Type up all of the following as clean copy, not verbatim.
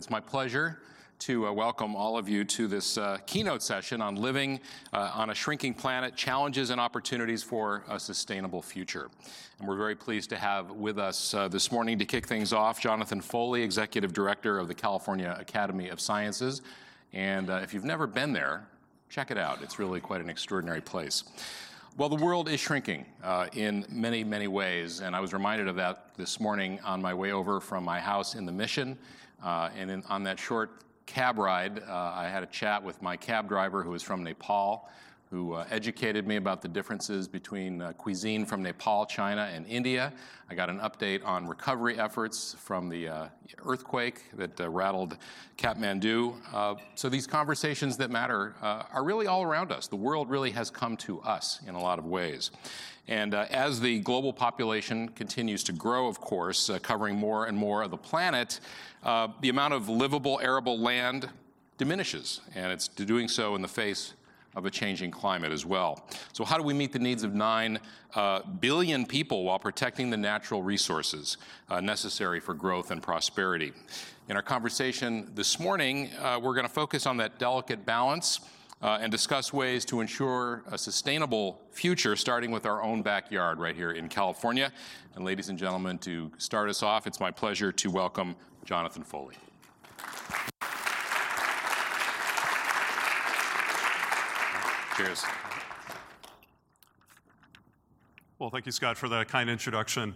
It's my pleasure to welcome all of you to this keynote session on living on a shrinking planet, challenges and opportunities for a sustainable future. And we're very pleased to have with us this morning to kick things off Jonathan Foley, Executive Director of the California Academy of Sciences. And if you've never been there, check it out. It's really quite an extraordinary place. Well, the world is shrinking in many, many ways, and I was reminded of that this morning on my way over from my house in the Mission. On that short cab ride, I had a chat with my cab driver who was from Nepal, who educated me about the differences between cuisine from Nepal, China, and India. I got an update on recovery efforts from the earthquake that rattled Kathmandu. So these conversations that matter are really all around us. The world really has come to us in a lot of ways. And as the global population continues to grow, of course, covering more and more of the planet, the amount of livable, arable land diminishes, and it's doing so in the face of a changing climate as well. So how do we meet the needs of 9 billion people while protecting the natural resources necessary for growth and prosperity? In our conversation this morning, we're going to focus on that delicate balance and discuss ways to ensure a sustainable future, starting with our own backyard right here in California. And ladies and gentlemen, to start us off, it's my pleasure to welcome Jonathan Foley. Cheers. Well, thank you, Scott, for that kind introduction.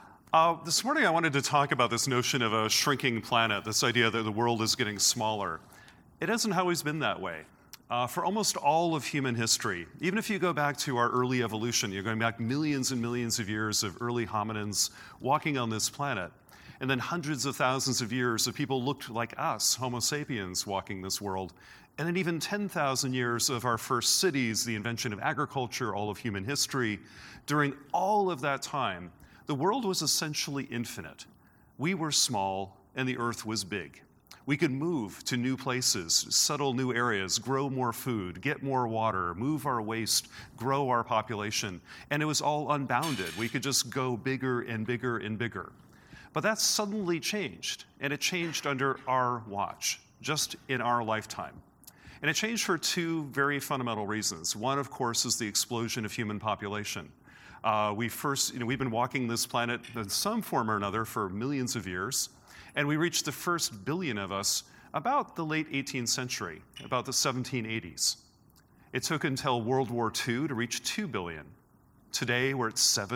This morning I wanted to talk about this notion of a shrinking planet, this idea that the world is getting smaller. It hasn't always been that way. For almost all of human history, even if you go back to our early evolution, you're going back millions and millions of years of early hominins walking on this planet, and then hundreds of thousands of years of people looked like us, Homo sapiens, walking this world, and then even 10,000 years of our first cities, the invention of agriculture, all of human history. During all of that time, the world was essentially infinite. We were small, and the Earth was big. We could move to new places, settle new areas, grow more food, get more water, move our waste, grow our population, and it was all unbounded. We could just go bigger and bigger and bigger. But that suddenly changed, and it changed under our watch, just in our lifetime. And it changed for 2 very fundamental reasons. One, of course, is the explosion of human population. We've been walking this planet in some form or another for millions of years. And we reached the first billion of us about the late 18th century, about the 1780s. It took until World War II to reach 2 billion. Today, we're at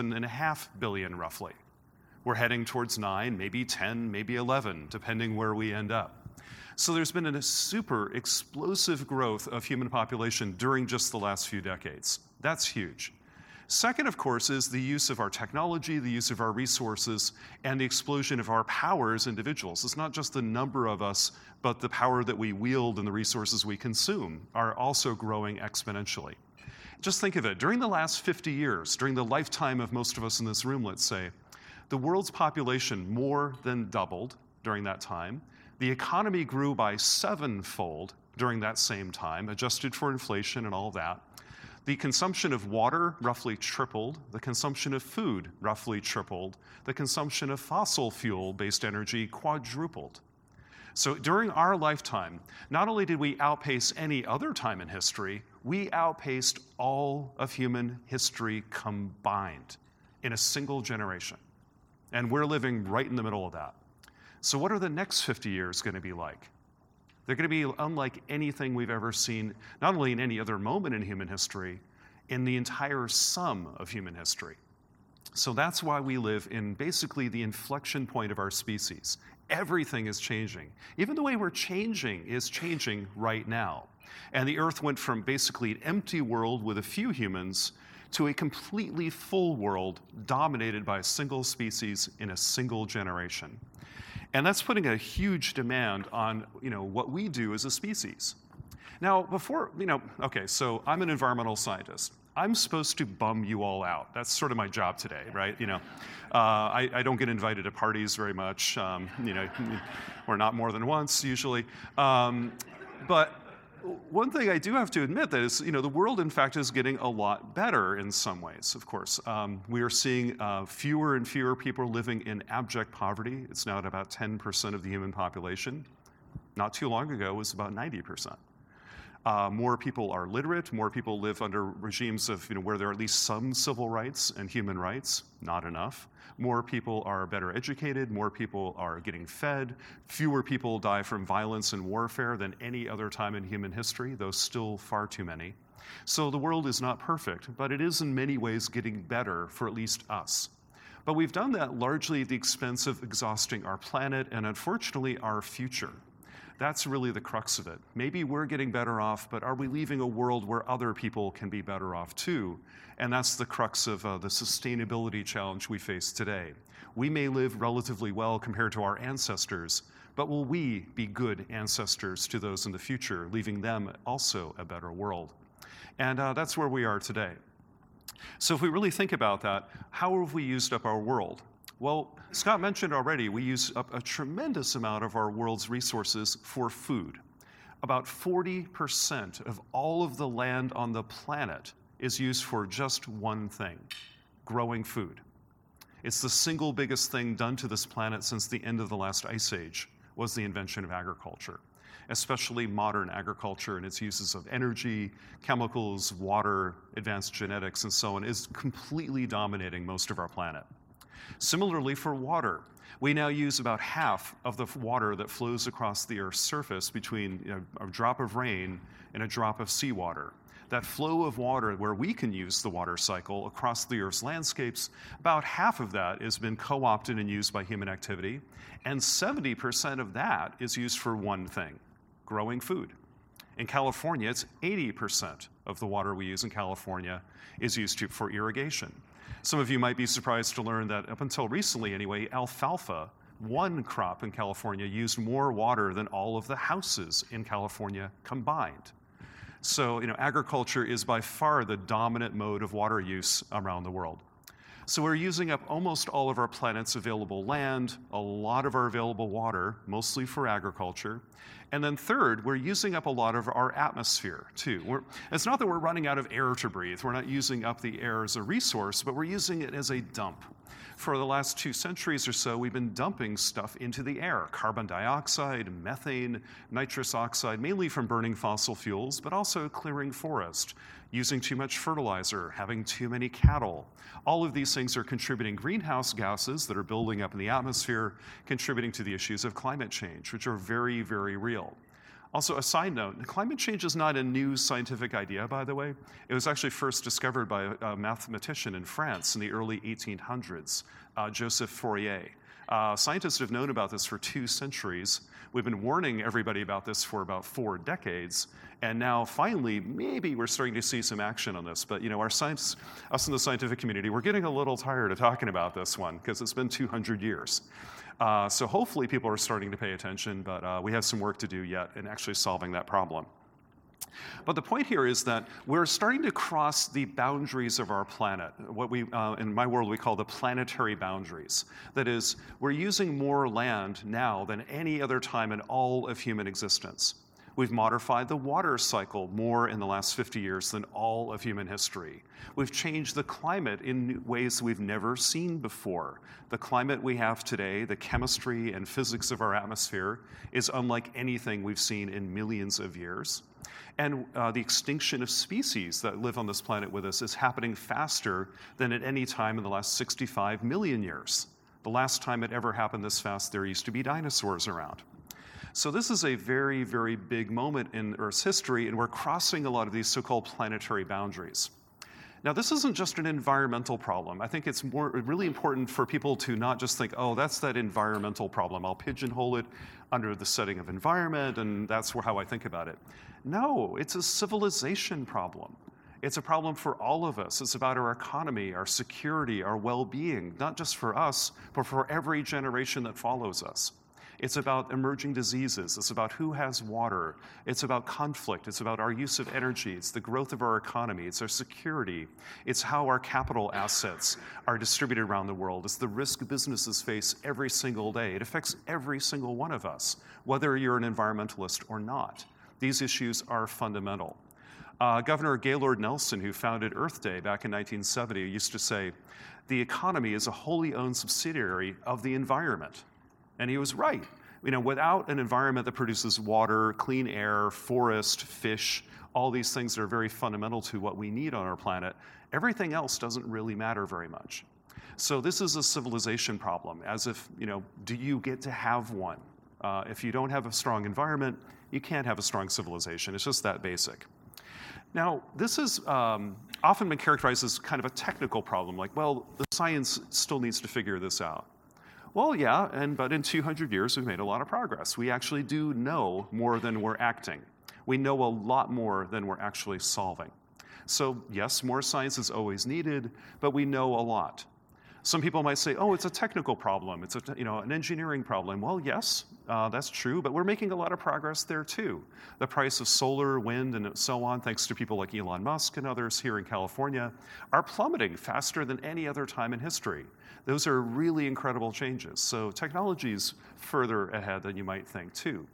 7.5 billion, roughly. We're heading towards 9, maybe 10, maybe 11, depending where we end up. So there's been a super explosive growth of human population during just the last few decades. That's huge. Second, of course, is the use of our technology, the use of our resources, and the explosion of our power as individuals. It's not just the number of us, but the power that we wield and the resources we consume are also growing exponentially. Just think of it. During the last 50 years, during the lifetime of most of us in this room, let's say, the world's population more than doubled during that time. The economy grew by 7-fold during that same time, adjusted for inflation and all that. The consumption of water roughly tripled. The consumption of food roughly tripled. The consumption of fossil fuel-based energy quadrupled. So during our lifetime, not only did we outpace any other time in history, we outpaced all of human history combined in a single generation. And we're living right in the middle of that. So what are the next 50 years going to be like? They're going to be unlike anything we've ever seen, not only in any other moment in human history, in the entire sum of human history. So that's why we live in basically the inflection point of our species. Everything is changing. Even the way we're changing is changing right now. And the Earth went from basically an empty world with a few humans to a completely full world dominated by a single species in a single generation. And that's putting a huge demand on, what we do as a species. Now, so I'm an environmental scientist. I'm supposed to bum you all out. That's sort of my job today, right? I don't get invited to parties very much, or not more than once usually. But one thing I do have to admit that is, the world, in fact, is getting a lot better in some ways, of course. We are seeing fewer and fewer people living in abject poverty. It's now at about 10% of the human population. Not too long ago, it was about 90%. More people are literate. More people live under regimes of, where there are at least some civil rights and human rights. Not enough. More people are better educated. More people are getting fed. Fewer people die from violence and warfare than any other time in human history, though still far too many. So the world is not perfect, but it is in many ways getting better for at least us. But we've done that largely at the expense of exhausting our planet and, unfortunately, our future. That's really the crux of it. Maybe we're getting better off, but are we leaving a world where other people can be better off too? And that's the crux of the sustainability challenge we face today. We may live relatively well compared to our ancestors, but will we be good ancestors to those in the future, leaving them also a better world? And that's where we are today. So if we really think about that, how have we used up our world? Well, Scott mentioned already, we use up a tremendous amount of our world's resources for food. About 40% of all of the land on the planet is used for just one thing: growing food. It's the single biggest thing done to this planet since the end of the last ice age, was the invention of agriculture, especially modern agriculture and its uses of energy, chemicals, water, advanced genetics, and so on, is completely dominating most of our planet. Similarly, for water, we now use about half of the water that flows across the Earth's surface between a drop of rain and a drop of seawater. That flow of water where we can use the water cycle across the Earth's landscapes, about half of that has been co-opted and used by human activity, and 70% of that is used for one thing: growing food. In California, it's 80% of the water we use in California is used for irrigation. Some of you might be surprised to learn that up until recently anyway, alfalfa, one crop in California, used more water than all of the houses in California combined. So, agriculture is by far the dominant mode of water use around the world. So we're using up almost all of our planet's available land, a lot of our available water, mostly for agriculture. And then third, we're using up a lot of our atmosphere, too. It's not that we're running out of air to breathe. We're not using up the air as a resource, but we're using it as a dump. For the last 2 centuries or so, we've been dumping stuff into the air: carbon dioxide, methane, nitrous oxide, mainly from burning fossil fuels, but also clearing forest, using too much fertilizer, having too many cattle. All of these things are contributing greenhouse gases that are building up in the atmosphere, contributing to the issues of climate change, which are very, very real. Also, a side note, climate change is not a new scientific idea, by the way. It was actually first discovered by a mathematician in France in the early 1800s, Joseph Fourier. Scientists have known about this for 2 centuries. We've been warning everybody about this for about 4 decades, and now finally, maybe we're starting to see some action on this. But us in the scientific community, we're getting a little tired of talking about this one because it's been 200 years. So hopefully people are starting to pay attention, but we have some work to do yet in actually solving that problem. But the point here is that we're starting to cross the boundaries of our planet, what we, in my world, we call the planetary boundaries. That is, we're using more land now than any other time in all of human existence. We've modified the water cycle more in the last 50 years than all of human history. We've changed the climate in ways we've never seen before. The climate we have today, the chemistry and physics of our atmosphere, is unlike anything we've seen in millions of years. And the extinction of species that live on this planet with us is happening faster than at any time in the last 65 million years. The last time it ever happened this fast, there used to be dinosaurs around. So this is a very, very big moment in Earth's history, and we're crossing a lot of these so-called planetary boundaries. Now, this isn't just an environmental problem. I think it's really important for people to not just think, oh, that's that environmental problem. I'll pigeonhole it under the setting of environment, and that's how I think about it. No, it's a civilization problem. It's a problem for all of us. It's about our economy, our security, our well-being, not just for us, but for every generation that follows us. It's about emerging diseases. It's about who has water. It's about conflict. It's about our use of energy. It's the growth of our economy. It's our security. It's how our capital assets are distributed around the world. It's the risk businesses face every single day. It affects every single one of us, whether you're an environmentalist or not. These issues are fundamental. Governor Gaylord Nelson, who founded Earth Day back in 1970, used to say, "The economy is a wholly owned subsidiary of the environment." And he was right. Without an environment that produces water, clean air, forest, fish, all these things that are very fundamental to what we need on our planet, everything else doesn't really matter very much. So this is a civilization problem, as if, do you get to have one? If you don't have a strong environment, you can't have a strong civilization. It's just that basic. Now, this is often been characterized as kind of a technical problem, like, well, the science still needs to figure this out. Well, yeah, but in 200 years, we've made a lot of progress. We actually do know more than we're acting. We know a lot more than we're actually solving. So yes, more science is always needed, but we know a lot. Some people might say, oh, it's a technical problem. It's an engineering problem. Well, yes, that's true, but we're making a lot of progress there too. The price of solar, wind, and so on, thanks to people like Elon Musk and others here in California, are plummeting faster than any other time in history. Those are really incredible changes. So technology is further ahead than you might think too.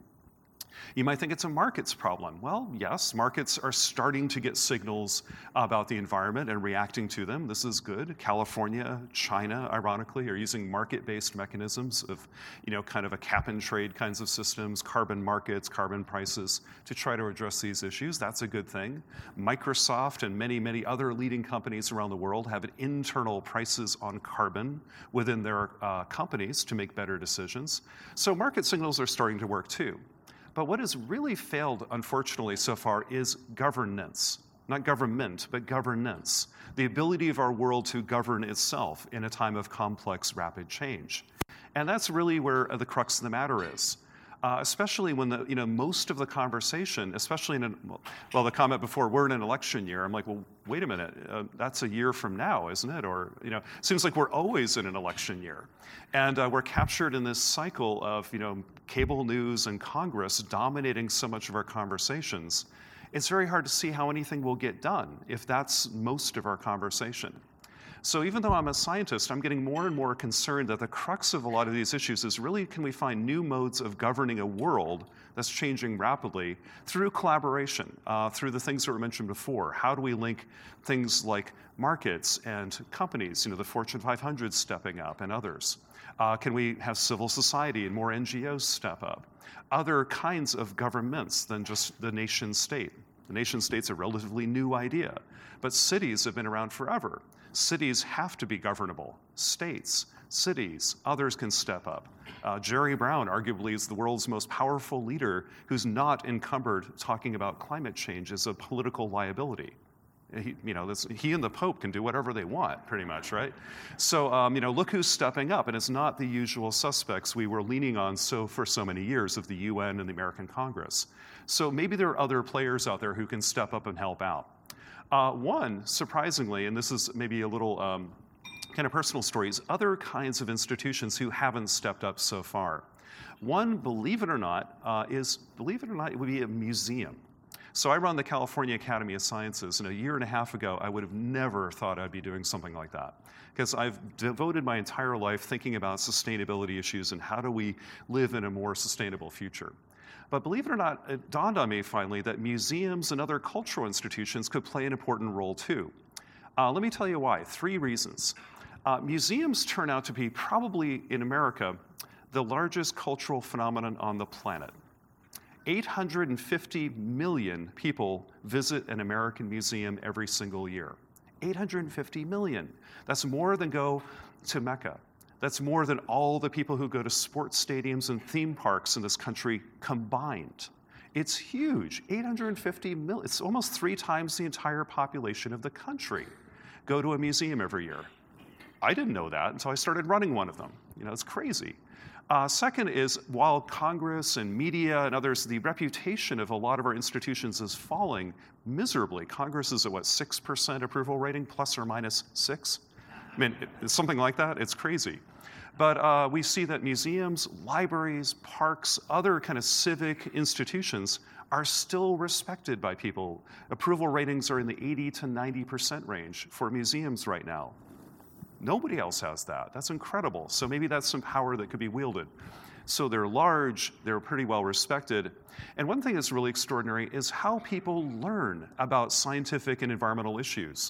You might think it's a markets problem. Well, yes, markets are starting to get signals about the environment and reacting to them. This is good. California, China, ironically, are using market-based mechanisms of, kind of a cap-and-trade kinds of systems, carbon markets, carbon prices, to try to address these issues. That's a good thing. Microsoft and many, many other leading companies around the world have internal prices on carbon within their companies to make better decisions. So market signals are starting to work too. But what has really failed, unfortunately, so far is governance. Not government, but governance. The ability of our world to govern itself in a time of complex, rapid change. And that's really where the crux of the matter is. Especially when most of the conversation, especially the comment before, we're in an election year. I'm like, well, wait a minute, that's a year from now, isn't it? Or, it seems like we're always in an election year. And we're captured in this cycle of, cable news and Congress dominating so much of our conversations. It's very hard to see how anything will get done if that's most of our conversation. So even though I'm a scientist, I'm getting more and more concerned that the crux of a lot of these issues is really, can we find new modes of governing a world that's changing rapidly through collaboration, through the things that were mentioned before? How do we link things like markets and companies, the Fortune 500 stepping up and others? Can we have civil society and more NGOs step up? Other kinds of governments than just the nation state. The nation state's a relatively new idea, but cities have been around forever. Cities have to be governable. States, cities, others can step up. Jerry Brown arguably is the world's most powerful leader who's not encumbered talking about climate change as a political liability. He and the Pope can do whatever they want, pretty much, right? So, look who's stepping up, and it's not the usual suspects we were leaning on for so many years of the UN and the American Congress. So maybe there are other players out there who can step up and help out. One, surprisingly, and this is maybe a little kind of personal story, is other kinds of institutions who haven't stepped up so far. One, believe it or not, it would be a museum. So I run the California Academy of Sciences, and a year and a half ago, I would have never thought I'd be doing something like that. Because I've devoted my entire life thinking about sustainability issues and how do we live in a more sustainable future. But believe it or not, it dawned on me finally that museums and other cultural institutions could play an important role too. Let me tell you why. 3 reasons. Museums turn out to be probably, in America, the largest cultural phenomenon on the planet. 850 million people visit an American museum every single year. 850 million. That's more than go to Mecca. That's more than all the people who go to sports stadiums and theme parks in this country combined. It's huge. 850 million. It's almost 3 times the entire population of the country go to a museum every year. I didn't know that until I started running one of them. It's crazy. Second is, while Congress and media and others, the reputation of a lot of our institutions is falling miserably. Congress is at, 6% approval rating, plus or minus 6? I mean, it's something like that. It's crazy. But we see that museums, libraries, parks, other kind of civic institutions are still respected by people. Approval ratings are in the 80 to 90% range for museums right now. Nobody else has that. That's incredible. So maybe that's some power that could be wielded. So they're large, they're pretty well respected. And one thing that's really extraordinary is how people learn about scientific and environmental issues.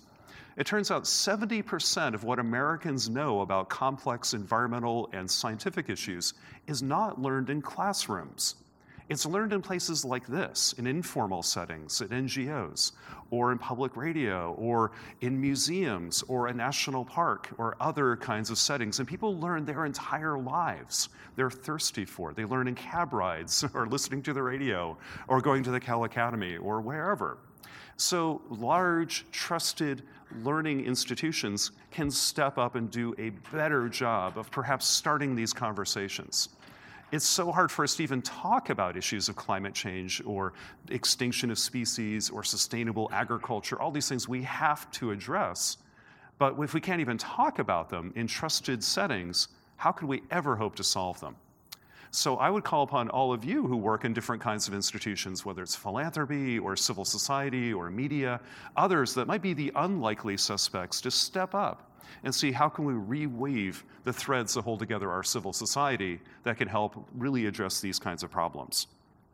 It turns out 70% of what Americans know about complex environmental and scientific issues is not learned in classrooms. It's learned in places like this, in informal settings, at NGOs, or in public radio, or in museums, or a national park, or other kinds of settings. And people learn their entire lives. They're thirsty for it. They learn in cab rides, or listening to the radio, or going to the Cal Academy, or wherever. So large, trusted learning institutions can step up and do a better job of perhaps starting these conversations. It's so hard for us to even talk about issues of climate change or extinction of species or sustainable agriculture, all these things we have to address. But if we can't even talk about them in trusted settings, how could we ever hope to solve them? So I would call upon all of you who work in different kinds of institutions, whether it's philanthropy or civil society or media, others that might be the unlikely suspects, to step up and see how can we reweave the threads that hold together our civil society that can help really address these kinds of problems.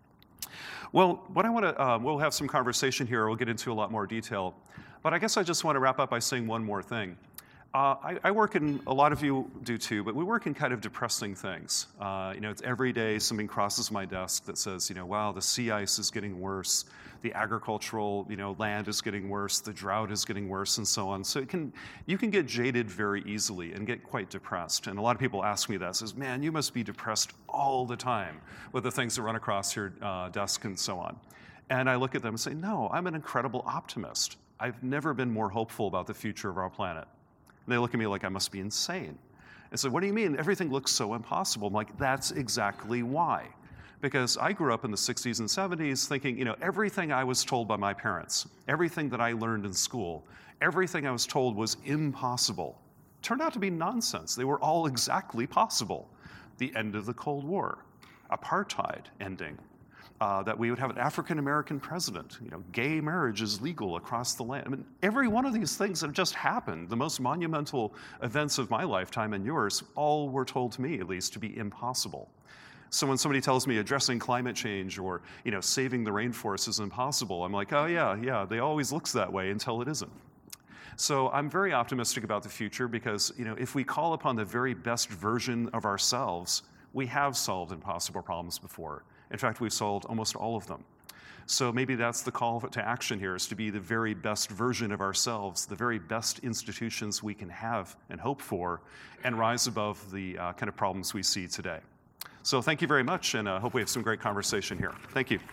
Well, what I want to, we'll have some conversation here, we'll get into a lot more detail, but I guess I just want to wrap up by saying one more thing. I work in, a lot of you do too, but we work in kind of depressing things. It's every day something crosses my desk that says, wow, the sea ice is getting worse, the agricultural, land is getting worse, the drought is getting worse, and so on. So you can get jaded very easily and get quite depressed. And a lot of people ask me that, says, man, you must be depressed all the time with the things that run across your desk and so on. And I look at them and say, no, I'm an incredible optimist. I've never been more hopeful about the future of our planet. And they look at me like I must be insane. And so, what do you mean? Everything looks so impossible. I'm like, that's exactly why. Because I grew up in the 60s and 70s thinking, everything I was told by my parents, everything that I learned in school, everything I was told was impossible, turned out to be nonsense. They were all exactly possible. The end of the Cold War, apartheid ending, that we would have an African-American president, gay marriage is legal across the land. I mean, every one of these things that have just happened, the most monumental events of my lifetime and yours, all were told to me, at least, to be impossible. So when somebody tells me addressing climate change or, saving the rainforest is impossible, I'm like, oh yeah, they always looks that way until it isn't. So I'm very optimistic about the future because, if we call upon the very best version of ourselves, we have solved impossible problems before. In fact, we've solved almost all of them. So maybe that's the call to action here, is to be the very best version of ourselves, the very best institutions we can have and hope for, and rise above the kind of problems we see today. So thank you very much, and I hope we have some great conversation here. Thank you.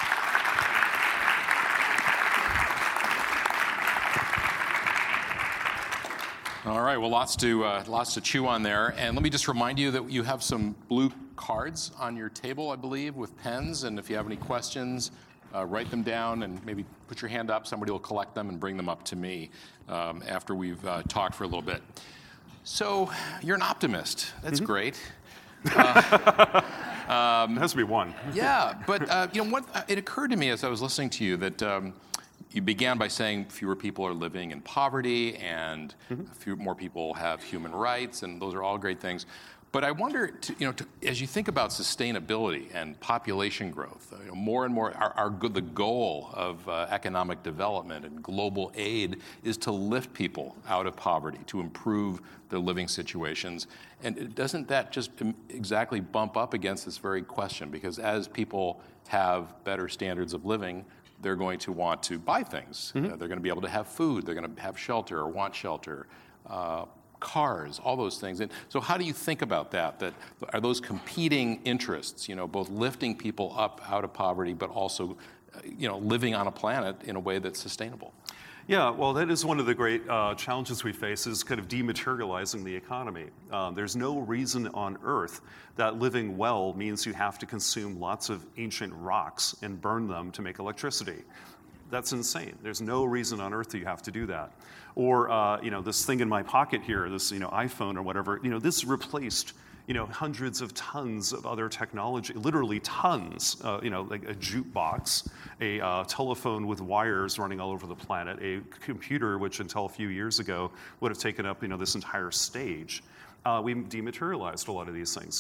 All right, well, lots to chew on there. And let me just remind you that you have some blue cards on your table, I believe, with pens. And if you have any questions, write them down and maybe put your hand up. Somebody will collect them and bring them up to me after we've talked for a little bit. So you're an optimist. That's great. It has to be one. Yeah, but it occurred to me as I was listening to you that you began by saying fewer people are living in poverty and a few more people have human rights, and those are all great things. But I wonder, as you think about sustainability and population growth, more and more, the goal of economic development and global aid is to lift people out of poverty, to improve their living situations. And doesn't that just exactly bump up against this very question? Because as people have better standards of living, they're going to want to buy things. They're going to be able to have food. They're going to have shelter or want shelter. Cars, all those things. And so how do you think about that? Are those competing interests, both lifting people up out of poverty, but also, living on a planet in a way that's sustainable? Yeah, well, that is one of the great challenges we face, is kind of dematerializing the economy. There's no reason on Earth that living well means you have to consume lots of ancient rocks and burn them to make electricity. That's insane. There's no reason on Earth that you have to do that. Or, this thing in my pocket here, this, iPhone or whatever, this replaced, hundreds of tons of other technology, literally tons, like a jukebox, a telephone with wires running all over the planet, a computer, which until a few years ago would have taken up, this entire stage. We dematerialized a lot of these things.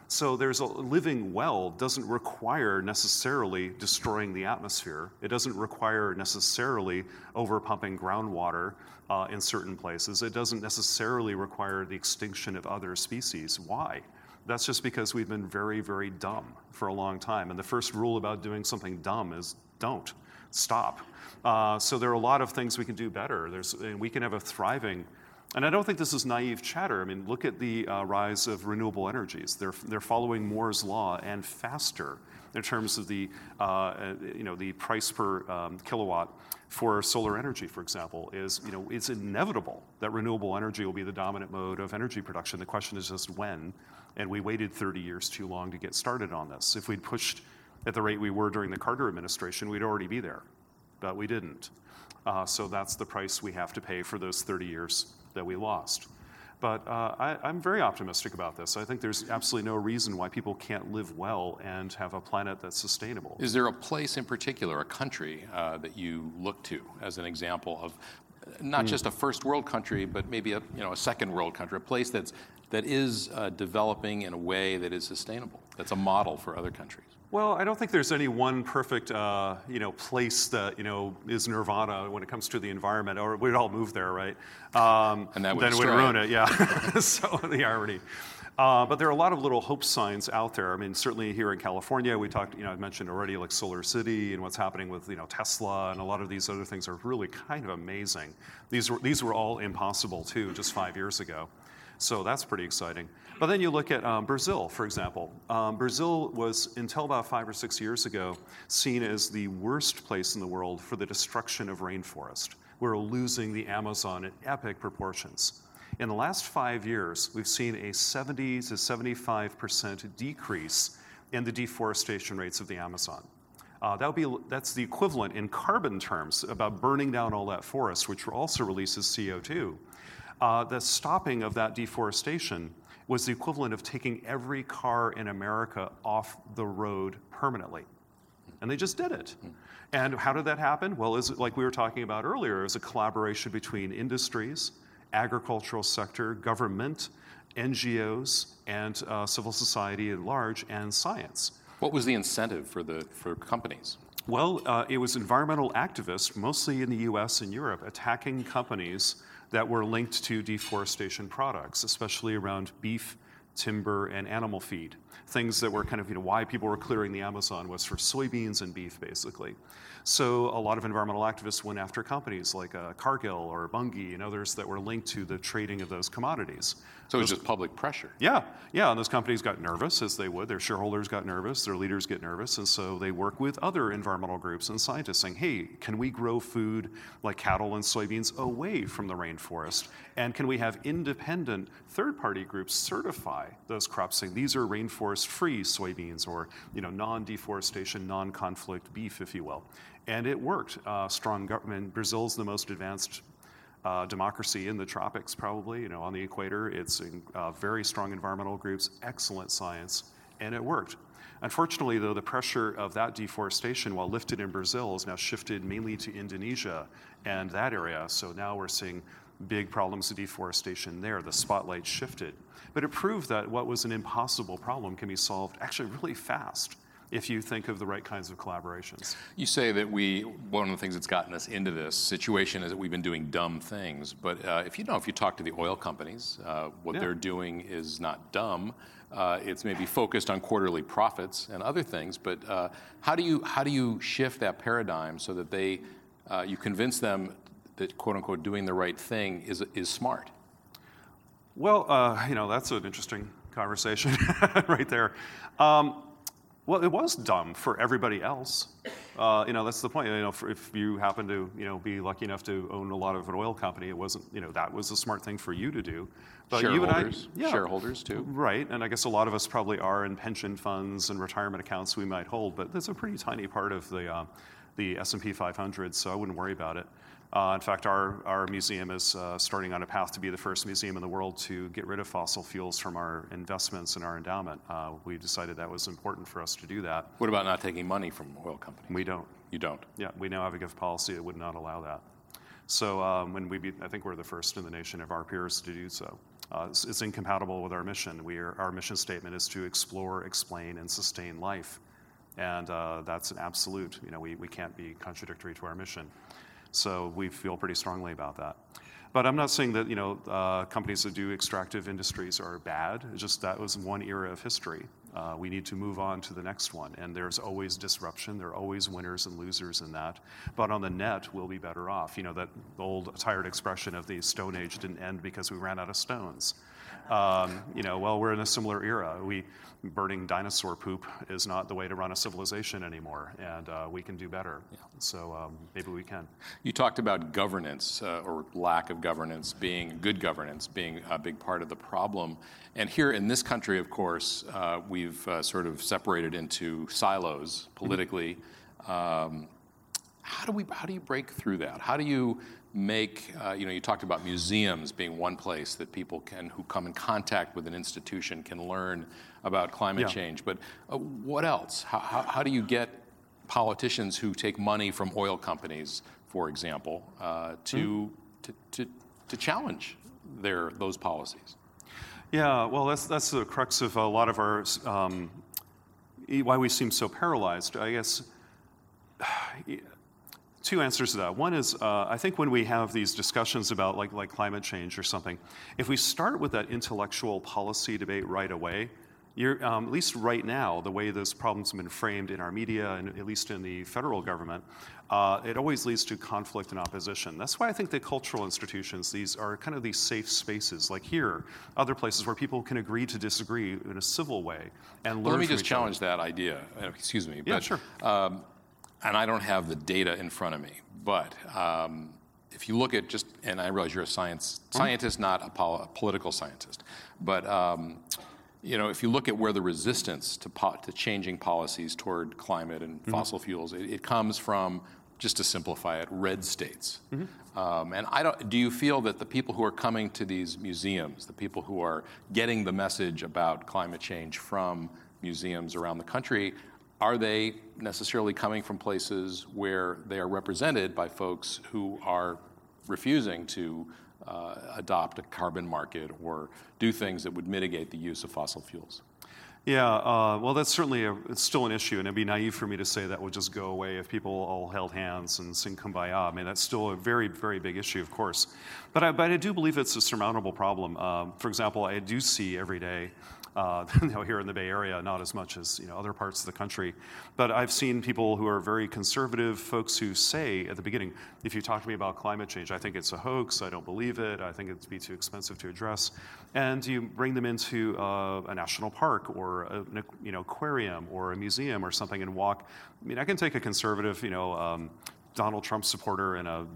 So living well doesn't require necessarily destroying the atmosphere. It doesn't require necessarily overpumping groundwater in certain places. It doesn't necessarily require the extinction of other species. Why? That's just because we've been very, very dumb for a long time. And the first rule about doing something dumb is don't. Stop. So there are a lot of things we can do better. And we can have a thriving, and I don't think this is naive chatter. I mean, look at the rise of renewable energies. They're following Moore's law and faster in terms of the price per kilowatt for solar energy, for example, it's inevitable that renewable energy will be the dominant mode of energy production. The question is just when, and we waited 30 years too long to get started on this. If we'd pushed at the rate we were during the Carter administration, we'd already be there, but we didn't. So that's the price we have to pay for those 30 years that we lost. But I'm very optimistic about this. I think there's absolutely no reason why people can't live well and have a planet that's sustainable. Is there a place in particular, a country, that you look to as an example of not just a first world country, but maybe a second world country, a place that is developing in a way that is sustainable, that's a model for other countries? Well, I don't think there's any one perfect, place that, is nirvana when it comes to the environment, or we'd all move there, right? And that would then it would ruin it, yeah. So the irony. But there are a lot of little hope signs out there. I mean, certainly here in California, we talked, I mentioned already, like Solar City and what's happening with, Tesla, and a lot of these other things are really kind of amazing. These were all impossible, too, just 5 years ago. So that's pretty exciting. But then you look at Brazil, for example. Brazil was, until about 5 or 6 years ago, seen as the worst place in the world for the destruction of rainforest. We're losing the Amazon in epic proportions. In the last 5 years, we've seen a 70 to 75% decrease in the deforestation rates of the Amazon. That's the equivalent in carbon terms about burning down all that forest, which also releases CO2. The stopping of that deforestation was the equivalent of taking every car in America off the road permanently. And they just did it. And how did that happen? Well, like we were talking about earlier, it was a collaboration between industries, agricultural sector, government, NGOs, and civil society at large, and science. What was the incentive for companies? Well, it was environmental activists, mostly in the US and Europe, attacking companies that were linked to deforestation products, especially around beef, timber, and animal feed. Things that were kind of, why people were clearing the Amazon was for soybeans and beef, basically. So a lot of environmental activists went after companies like Cargill or Bunge and others that were linked to the trading of those commodities. So it was just public pressure. Yeah, and those companies got nervous, as they would. Their shareholders got nervous, their leaders get nervous, and so they work with other environmental groups and scientists saying, hey, can we grow food like cattle and soybeans away from the rainforest? And can we have independent third-party groups certify those crops, saying these are rainforest-free soybeans or non-deforestation, non-conflict beef, if you will. And it worked. Strong government. Brazil's the most advanced democracy in the tropics, probably, on the equator. It's very strong environmental groups, excellent science, and it worked. Unfortunately, though, the pressure of that deforestation, while lifted in Brazil, is now shifted mainly to Indonesia and that area. So now we're seeing big problems of deforestation there. The spotlight shifted. But it proved that what was an impossible problem can be solved actually really fast if you think of the right kinds of collaborations. You say that one of the things that's gotten us into this situation is that we've been doing dumb things. But if you talk to the oil companies, what they're doing is not dumb. It's maybe focused on quarterly profits and other things. But how do you shift that paradigm so that you convince them that quote unquote doing the right thing is smart? Well, that's an interesting conversation right there. Well, it was dumb for everybody else. That's the point. If you happen to, be lucky enough to own a lot of an oil company, it wasn't, that was a smart thing for you to do. But shareholders, you and I, shareholders too. Right, and I guess a lot of us probably are in pension funds and retirement accounts we might hold, but that's a pretty tiny part of the S&P 500, so I wouldn't worry about it. In fact, our museum is starting on a path to be the first museum in the world to get rid of fossil fuels from our investments and our endowment. We decided that was important for us to do that. What about not taking money from oil companies? We don't. You don't? Yeah, we now have a gift policy that would not allow that. So I think we're the first in the nation of our peers to do so. It's incompatible with our mission. Our mission statement is to explore, explain, and sustain life. And that's an absolute. We can't be contradictory to our mission. So we feel pretty strongly about that. But I'm not saying that companies that do extractive industries are bad. It's just that was one era of history. We need to move on to the next one. And there's always disruption. There are always winners and losers in that. But on the net, we'll be better off. That old tired expression of the Stone Age didn't end because we ran out of stones. Well, we're in a similar era. Burning dinosaur poop is not the way to run a civilization anymore, and we can do better. Yeah. So maybe we can. You talked about governance or lack of governance good governance being a big part of the problem. And here in this country, of course, we've sort of separated into silos politically. Mm-hmm. How do you break through that? How do you make, you talked about museums being one place that people who come in contact with an institution can learn about climate change. But what else? How do you get politicians who take money from oil companies, for example, to challenge those policies? Yeah, well, that's the crux of a lot of our, why we seem so paralyzed. I guess two answers to that. One is, I think when we have these discussions about like climate change or something, if we start with that intellectual policy debate right away, at least right now, the way those problems have been framed in our media and at least in the federal government, it always leads to conflict and opposition. That's why I think the cultural institutions, these are kind of these safe spaces, like here, other places where people can agree to disagree in a civil way and learn. Let me just challenge that idea. Excuse me. Yeah, sure. And I don't have the data in front of me, but if you look at and I realize you're a scientist, not a political scientist, but if you look at where the resistance to changing policies toward climate and fossil fuels, it comes from, just to simplify it, red states. Mm-hmm. And do you feel that the people who are coming to these museums, the people who are getting the message about climate change from museums around the country, are they necessarily coming from places where they are represented by folks who are refusing to adopt a carbon market or do things that would mitigate the use of fossil fuels? Yeah, well, that's certainly it's still an issue, and it'd be naive for me to say that would just go away if people all held hands and sing Kumbaya. I mean, that's still a very, very big issue, of course. But I do believe it's a surmountable problem. For example, I do see every day, here in the Bay Area, not as much as other parts of the country, but I've seen people who are very conservative, folks who say at the beginning, if you talk to me about climate change, I think it's a hoax, I don't believe it, I think it'd be too expensive to address, and you bring them into a national park or an aquarium or a museum or something and walk. I mean, I can take a conservative, Donald Trump supporter and a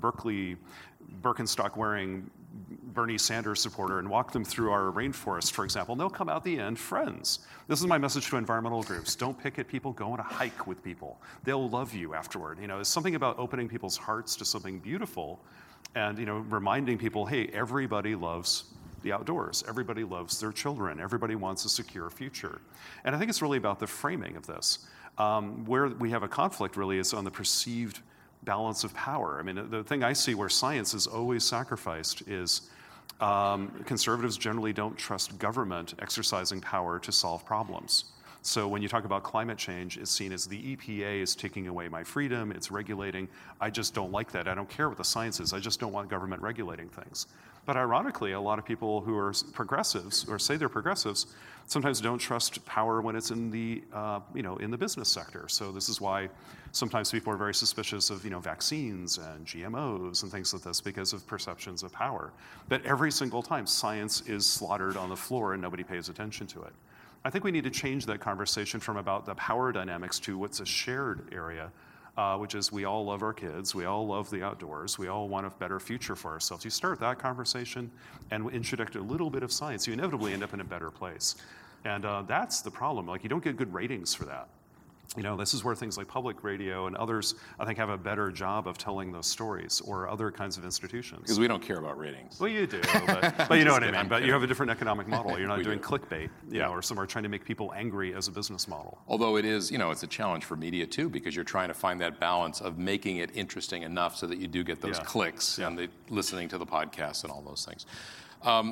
Birkenstock wearing Bernie Sanders supporter and walk them through our rainforest, for example, and they'll come out the end friends. This is my message to environmental groups. Don't pick at people, go on a hike with people. They'll love you afterward. There's something about opening people's hearts to something beautiful and, reminding people, hey, everybody loves the outdoors. Everybody loves their children. Everybody wants a secure future. And I think it's really about the framing of this. Where we have a conflict really is on the perceived balance of power. I mean, the thing I see where science is always sacrificed is conservatives generally don't trust government exercising power to solve problems. So when you talk about climate change, it's seen as the EPA is taking away my freedom, it's regulating. I just don't like that. I don't care what the science is. I just don't want government regulating things. But ironically, a lot of people who are progressives or say they're progressives sometimes don't trust power when it's in the in the business sector. So this is why sometimes people are very suspicious of vaccines and GMOs and things like this because of perceptions of power. But every single time, science is slaughtered on the floor and nobody pays attention to it. I think we need to change that conversation from about the power dynamics to what's a shared area, which is we all love our kids, we all love the outdoors, we all want a better future for ourselves. You start that conversation and introduce a little bit of science, you inevitably end up in a better place. And that's the problem. You don't get good ratings for that. This is where things like public radio and others, I think, have a better job of telling those stories, or other kinds of institutions. Because we don't care about ratings. Well, you do, but you know what I mean. But you have a different economic model. You're not doing clickbait, or somewhere trying to make people angry as a business model. Although it is, it's a challenge for media too, because you're trying to find that balance of making it interesting enough so that you do get those clicks and the listening to the podcast and all those things.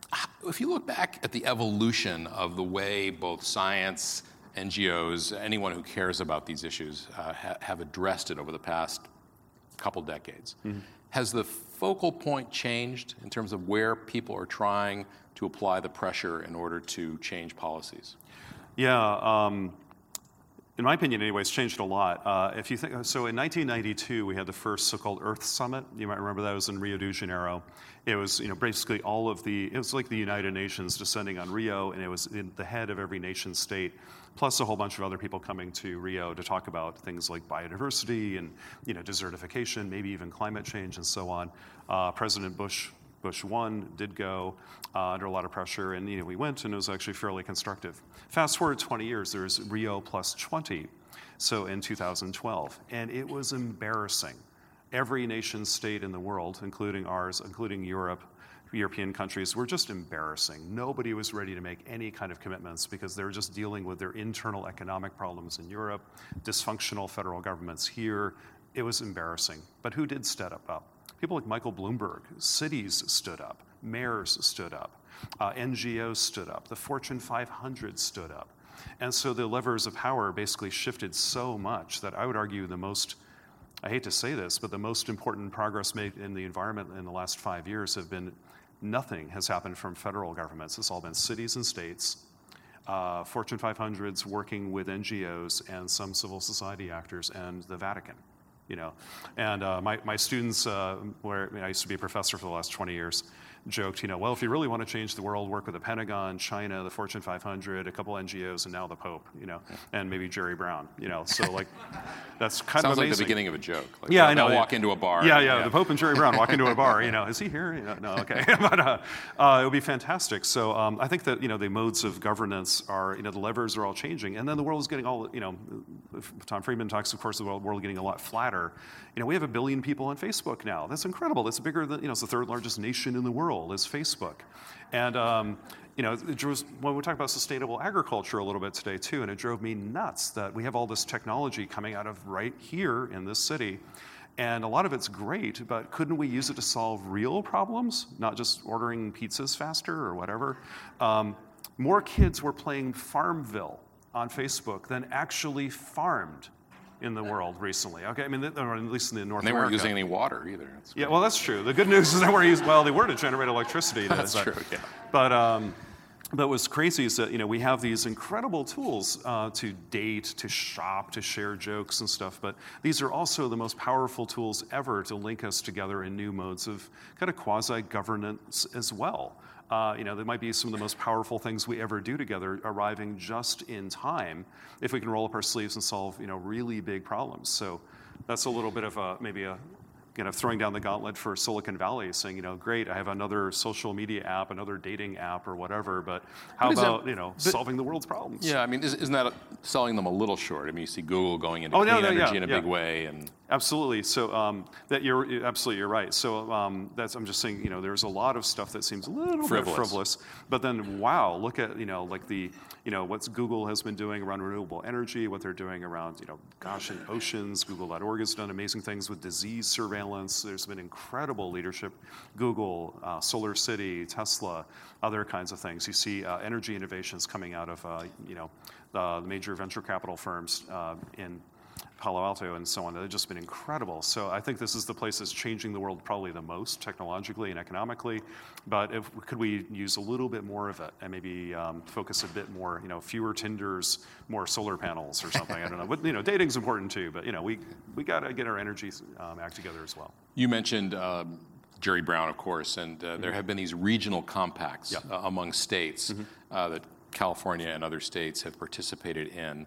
If you look back at the evolution of the way both science, NGOs, anyone who cares about these issues have addressed it over the past couple decades, has the focal point changed in terms of where people are trying to apply the pressure in order to change policies? Yeah, in my opinion anyway, it's changed a lot. If you think, so in 1992, we had the first so-called Earth Summit. You might remember that was in Rio de Janeiro. It was, basically all of it was like the United Nations descending on Rio, and it was the head of every nation state, plus a whole bunch of other people coming to Rio to talk about things like biodiversity and, desertification, maybe even climate change and so on. President Bush 1 did go under a lot of pressure, and we went, and it was actually fairly constructive. Fast forward 20 years, there's Rio Plus 20, so in 2012, and it was embarrassing. Every nation state in the world, including ours, including European countries, were just embarrassing. Nobody was ready to make any kind of commitments because they were just dealing with their internal economic problems in Europe, dysfunctional federal governments here. It was embarrassing. But who did step up? People like Michael Bloomberg. Cities stood up. Mayors stood up. NGOs stood up. The Fortune 500 stood up. And so the levers of power basically shifted so much that I would argue I hate to say this, but the most important progress made in the environment in the last 5 years nothing has happened from federal governments. It's all been cities and states, Fortune 500s working with NGOs and some civil society actors and the Vatican. And my students, I used to be a professor for the last 20 years, joked, well, if you really want to change the world, work with the Pentagon, China, the Fortune 500, a couple NGOs, and now the Pope, and maybe Jerry Brown, so like, that's kind of amazing. Sounds like the beginning of a joke. Like, I know. They'll walk into a bar. Yeah, the Pope and Jerry Brown walk into a bar, is he here? No, okay. But it would be fantastic. So I think that, the modes of governance are, the levers are all changing, and then the world is getting all, Tom Friedman talks, of course, the world getting a lot flatter. We have 1 billion people on Facebook now. That's incredible. That's bigger than, it's the third largest nation in the world is Facebook. And, when we talk about sustainable agriculture a little bit today too, and it drove me nuts that we have all this technology coming out of right here in this city. And a lot of it's great, but couldn't we use it to solve real problems, not just ordering pizzas faster or whatever? More kids were playing Farmville on Facebook than actually farmed in the world recently. Okay, I mean, or at least in the North America. They weren't using any water either. Yeah, well, that's true. The good news is they were to generate electricity. That's true, yeah. But what's crazy is that, we have these incredible tools to date, to shop, to share jokes and stuff, but these are also the most powerful tools ever to link us together in new modes of kind of quasi-governance as well. There might be some of the most powerful things we ever do together arriving just in time if we can roll up our sleeves and solve, really big problems. So that's a little bit of maybe a throwing down the gauntlet for Silicon Valley, saying, great, I have another social media app, another dating app or whatever, but how about, solving the world's problems? Yeah, I mean, isn't that selling them a little short? I mean, you see Google going into clean energy in a big way. And absolutely. So you're right. So I'm just saying, there's a lot of stuff that seems a little bit frivolous, but then wow, look at what Google has been doing around renewable energy, what they're doing around in oceans. Google.org has done amazing things with disease surveillance. There's been incredible leadership. Google, Solar City, Tesla, other kinds of things. You see energy innovations coming out of the major venture capital firms in Palo Alto and so on. They've just been incredible. So I think this is the place that's changing the world probably the most technologically and economically. But could we use a little bit more of it and maybe focus a bit more, fewer Tinders, more solar panels or something? I don't know. But, dating's important too. But, we got to get our energy act together as well. You mentioned Jerry Brown, of course, and there have been these regional compacts among states that California and other states have participated in.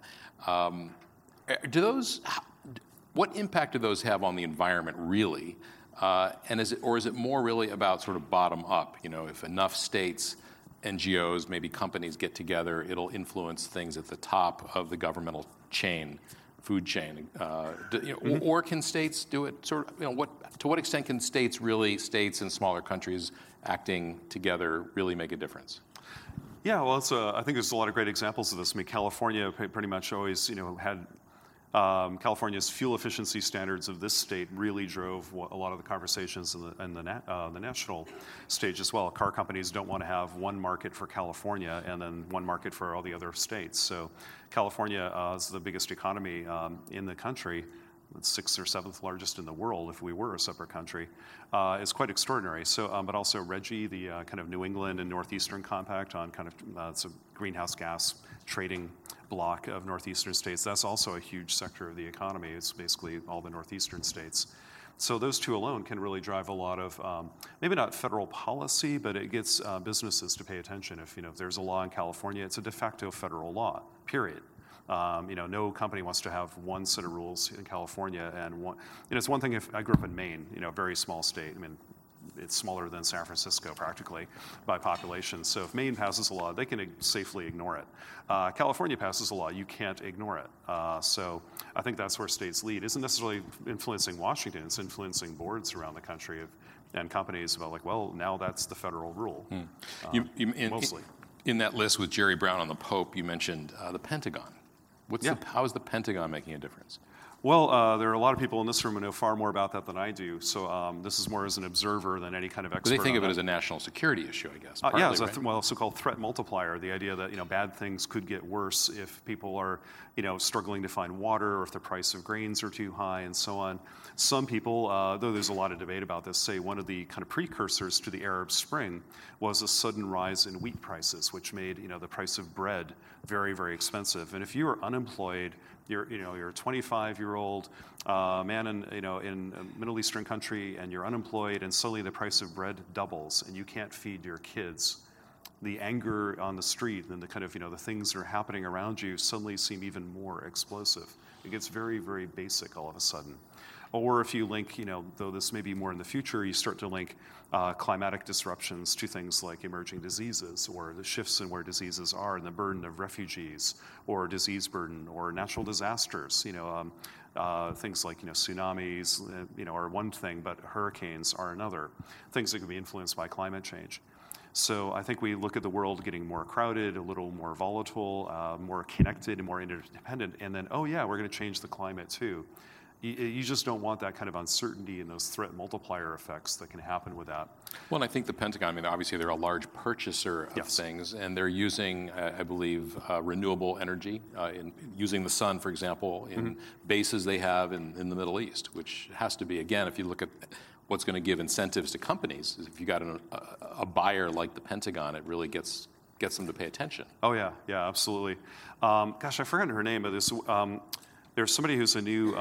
What impact do those have on the environment, really? And is it more really about sort of bottom up? If enough states, NGOs, maybe companies get together, it'll influence things at the top of the governmental chain, food chain. Or can states do it? To what extent can states and smaller countries acting together really make a difference? Yeah, well, I think there's a lot of great examples of this. I mean, California pretty much always, had California's fuel efficiency standards of this state really drove a lot of the conversations in the national stage as well. Car companies don't want to have one market for California and then one market for all the other states. So California is the biggest economy in the country. It's sixth or seventh largest in the world if we were a separate country. It's quite extraordinary. So, but also RGGI, the kind of New England and Northeastern Compact on kind of it's a greenhouse gas trading block of northeastern states. That's also a huge sector of the economy. It's basically all the northeastern states. So those two alone can really drive a lot of maybe not federal policy, but it gets businesses to pay attention. If there's a law in California, it's a de facto federal law. Period. No company wants to have one set of rules in California, and it's one thing if I grew up in Maine, a very small state. I mean, it's smaller than San Francisco practically by population. So if Maine passes a law, they can safely ignore it. California passes a law, you can't ignore it. So I think that's where states lead. It isn't necessarily influencing Washington, it's influencing boards around the country and companies about now that's the federal rule. Mostly. In that list with Jerry Brown on the Pope, you mentioned the Pentagon. How is the Pentagon making a difference? Well, there are a lot of people in this room who know far more about that than I do. So this is more as an observer than any kind of expert. But they think of it as a national security issue, I guess. Yeah, it's a so-called threat multiplier. The idea that bad things could get worse if people are struggling to find water, or if the price of grains are too high, and so on. Some people, though there's a lot of debate about this, say one of the kind of precursors to the Arab Spring was a sudden rise in wheat prices, which made the price of bread very, very expensive. And if you are unemployed, you're a 25-year-old man in a Middle Eastern country, and you're unemployed, and suddenly the price of bread doubles, and you can't feed your kids. The anger on the street and the kind of the things that are happening around you suddenly seem even more explosive. It gets very, very basic all of a sudden. Or if you link, though this may be more in the future, you start to link climatic disruptions to things like emerging diseases, or the shifts in where diseases are, and the burden of refugees, or disease burden, or natural disasters. Things like tsunamis, are one thing, but hurricanes are another. Things that can be influenced by climate change. So I think we look at the world getting more crowded, a little more volatile, more connected, and more interdependent, and then, we're going to change the climate too. You just don't want that kind of uncertainty and those threat multiplier effects that can happen with that. Well, and I think the Pentagon, obviously they're a large purchaser of things, and they're using, I believe, renewable energy, using the sun, for example, in bases they have in the Middle East, which has to be, again, if you look at what's going to give incentives to companies, if you got a buyer like the Pentagon, it really gets them to pay attention. Oh, yeah, absolutely. Gosh, I forgot her name, but there's somebody who's a new...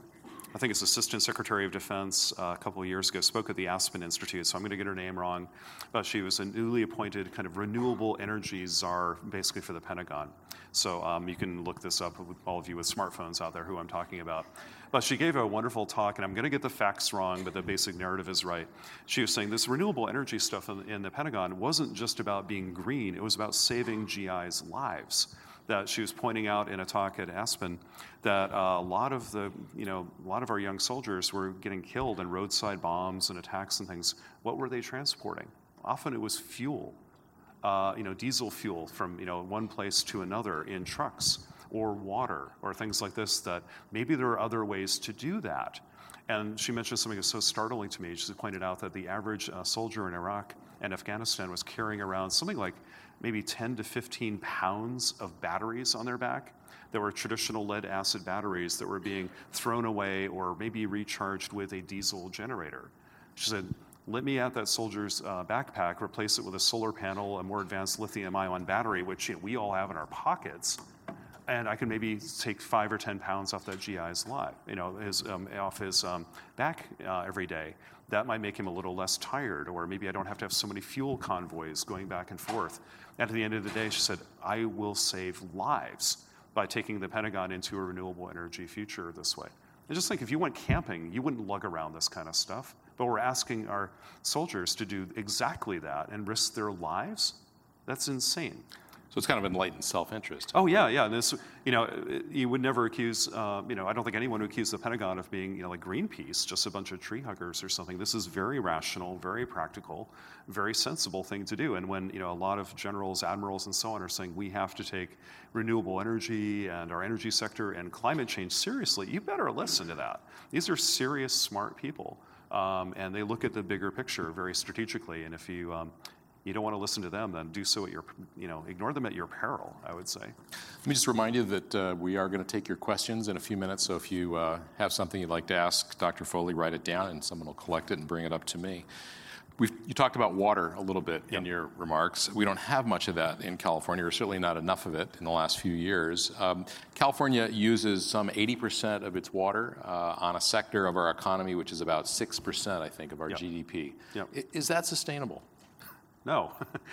I think it's Assistant Secretary of Defense a couple of years ago, spoke at the Aspen Institute, so I'm going to get her name wrong, but she was a newly appointed kind of renewable energy czar, basically for the Pentagon. So you can look this up, all of you with smartphones out there, who I'm talking about. But she gave a wonderful talk, and I'm going to get the facts wrong, but the basic narrative is right. She was saying this renewable energy stuff in the Pentagon wasn't just about being green, it was about saving GIs' lives. That she was pointing out in a talk at Aspen that a lot of our young soldiers were getting killed in roadside bombs and attacks and things. What were they transporting? Often it was fuel, diesel fuel from one place to another in trucks, or water, or things like this. That maybe there are other ways to do that. And she mentioned something that's so startling to me. She pointed out that the average soldier in Iraq and Afghanistan was carrying around something like maybe 10 to 15 pounds of batteries on their back that were traditional lead-acid batteries that were being thrown away or maybe recharged with a diesel generator. She said, let me at that soldier's backpack, replace it with a solar panel, a more advanced lithium-ion battery, which we all have in our pockets, and I can maybe take 5 or 10 pounds off that GI's life, off his back every day. That might make him a little less tired, or maybe I don't have to have so many fuel convoys going back and forth. And at the end of the day, she said, I will save lives by taking the Pentagon into a renewable energy future this way. And just think, if you went camping, you wouldn't lug around this kind of stuff. But we're asking our soldiers to do exactly that and risk their lives? That's insane. So it's kind of enlightened self-interest. Oh yeah, yeah. This, you would never accuse, I don't think anyone would accuse the Pentagon of being, like Greenpeace, just a bunch of tree huggers or something. This is very rational, very practical, very sensible thing to do. And when, a lot of generals, admirals, and so on are saying we have to take renewable energy and our energy sector and climate change seriously, you better listen to that. These are serious, smart people, and they look at the bigger picture very strategically. And if you don't want to listen to them, then do so at your, ignore them at your peril, I would say. Let me just remind you that we are going to take your questions in a few minutes. So if you have something you'd like to ask Dr. Foley, write it down and someone will collect it and bring it up to me. You talked about water a little bit in your remarks. We don't have much of that in California, or certainly not enough of it in the last few years. California uses some 80% of its water on a sector of our economy, which is about 6%, I think, of our GDP. Yep. Is that sustainable? No.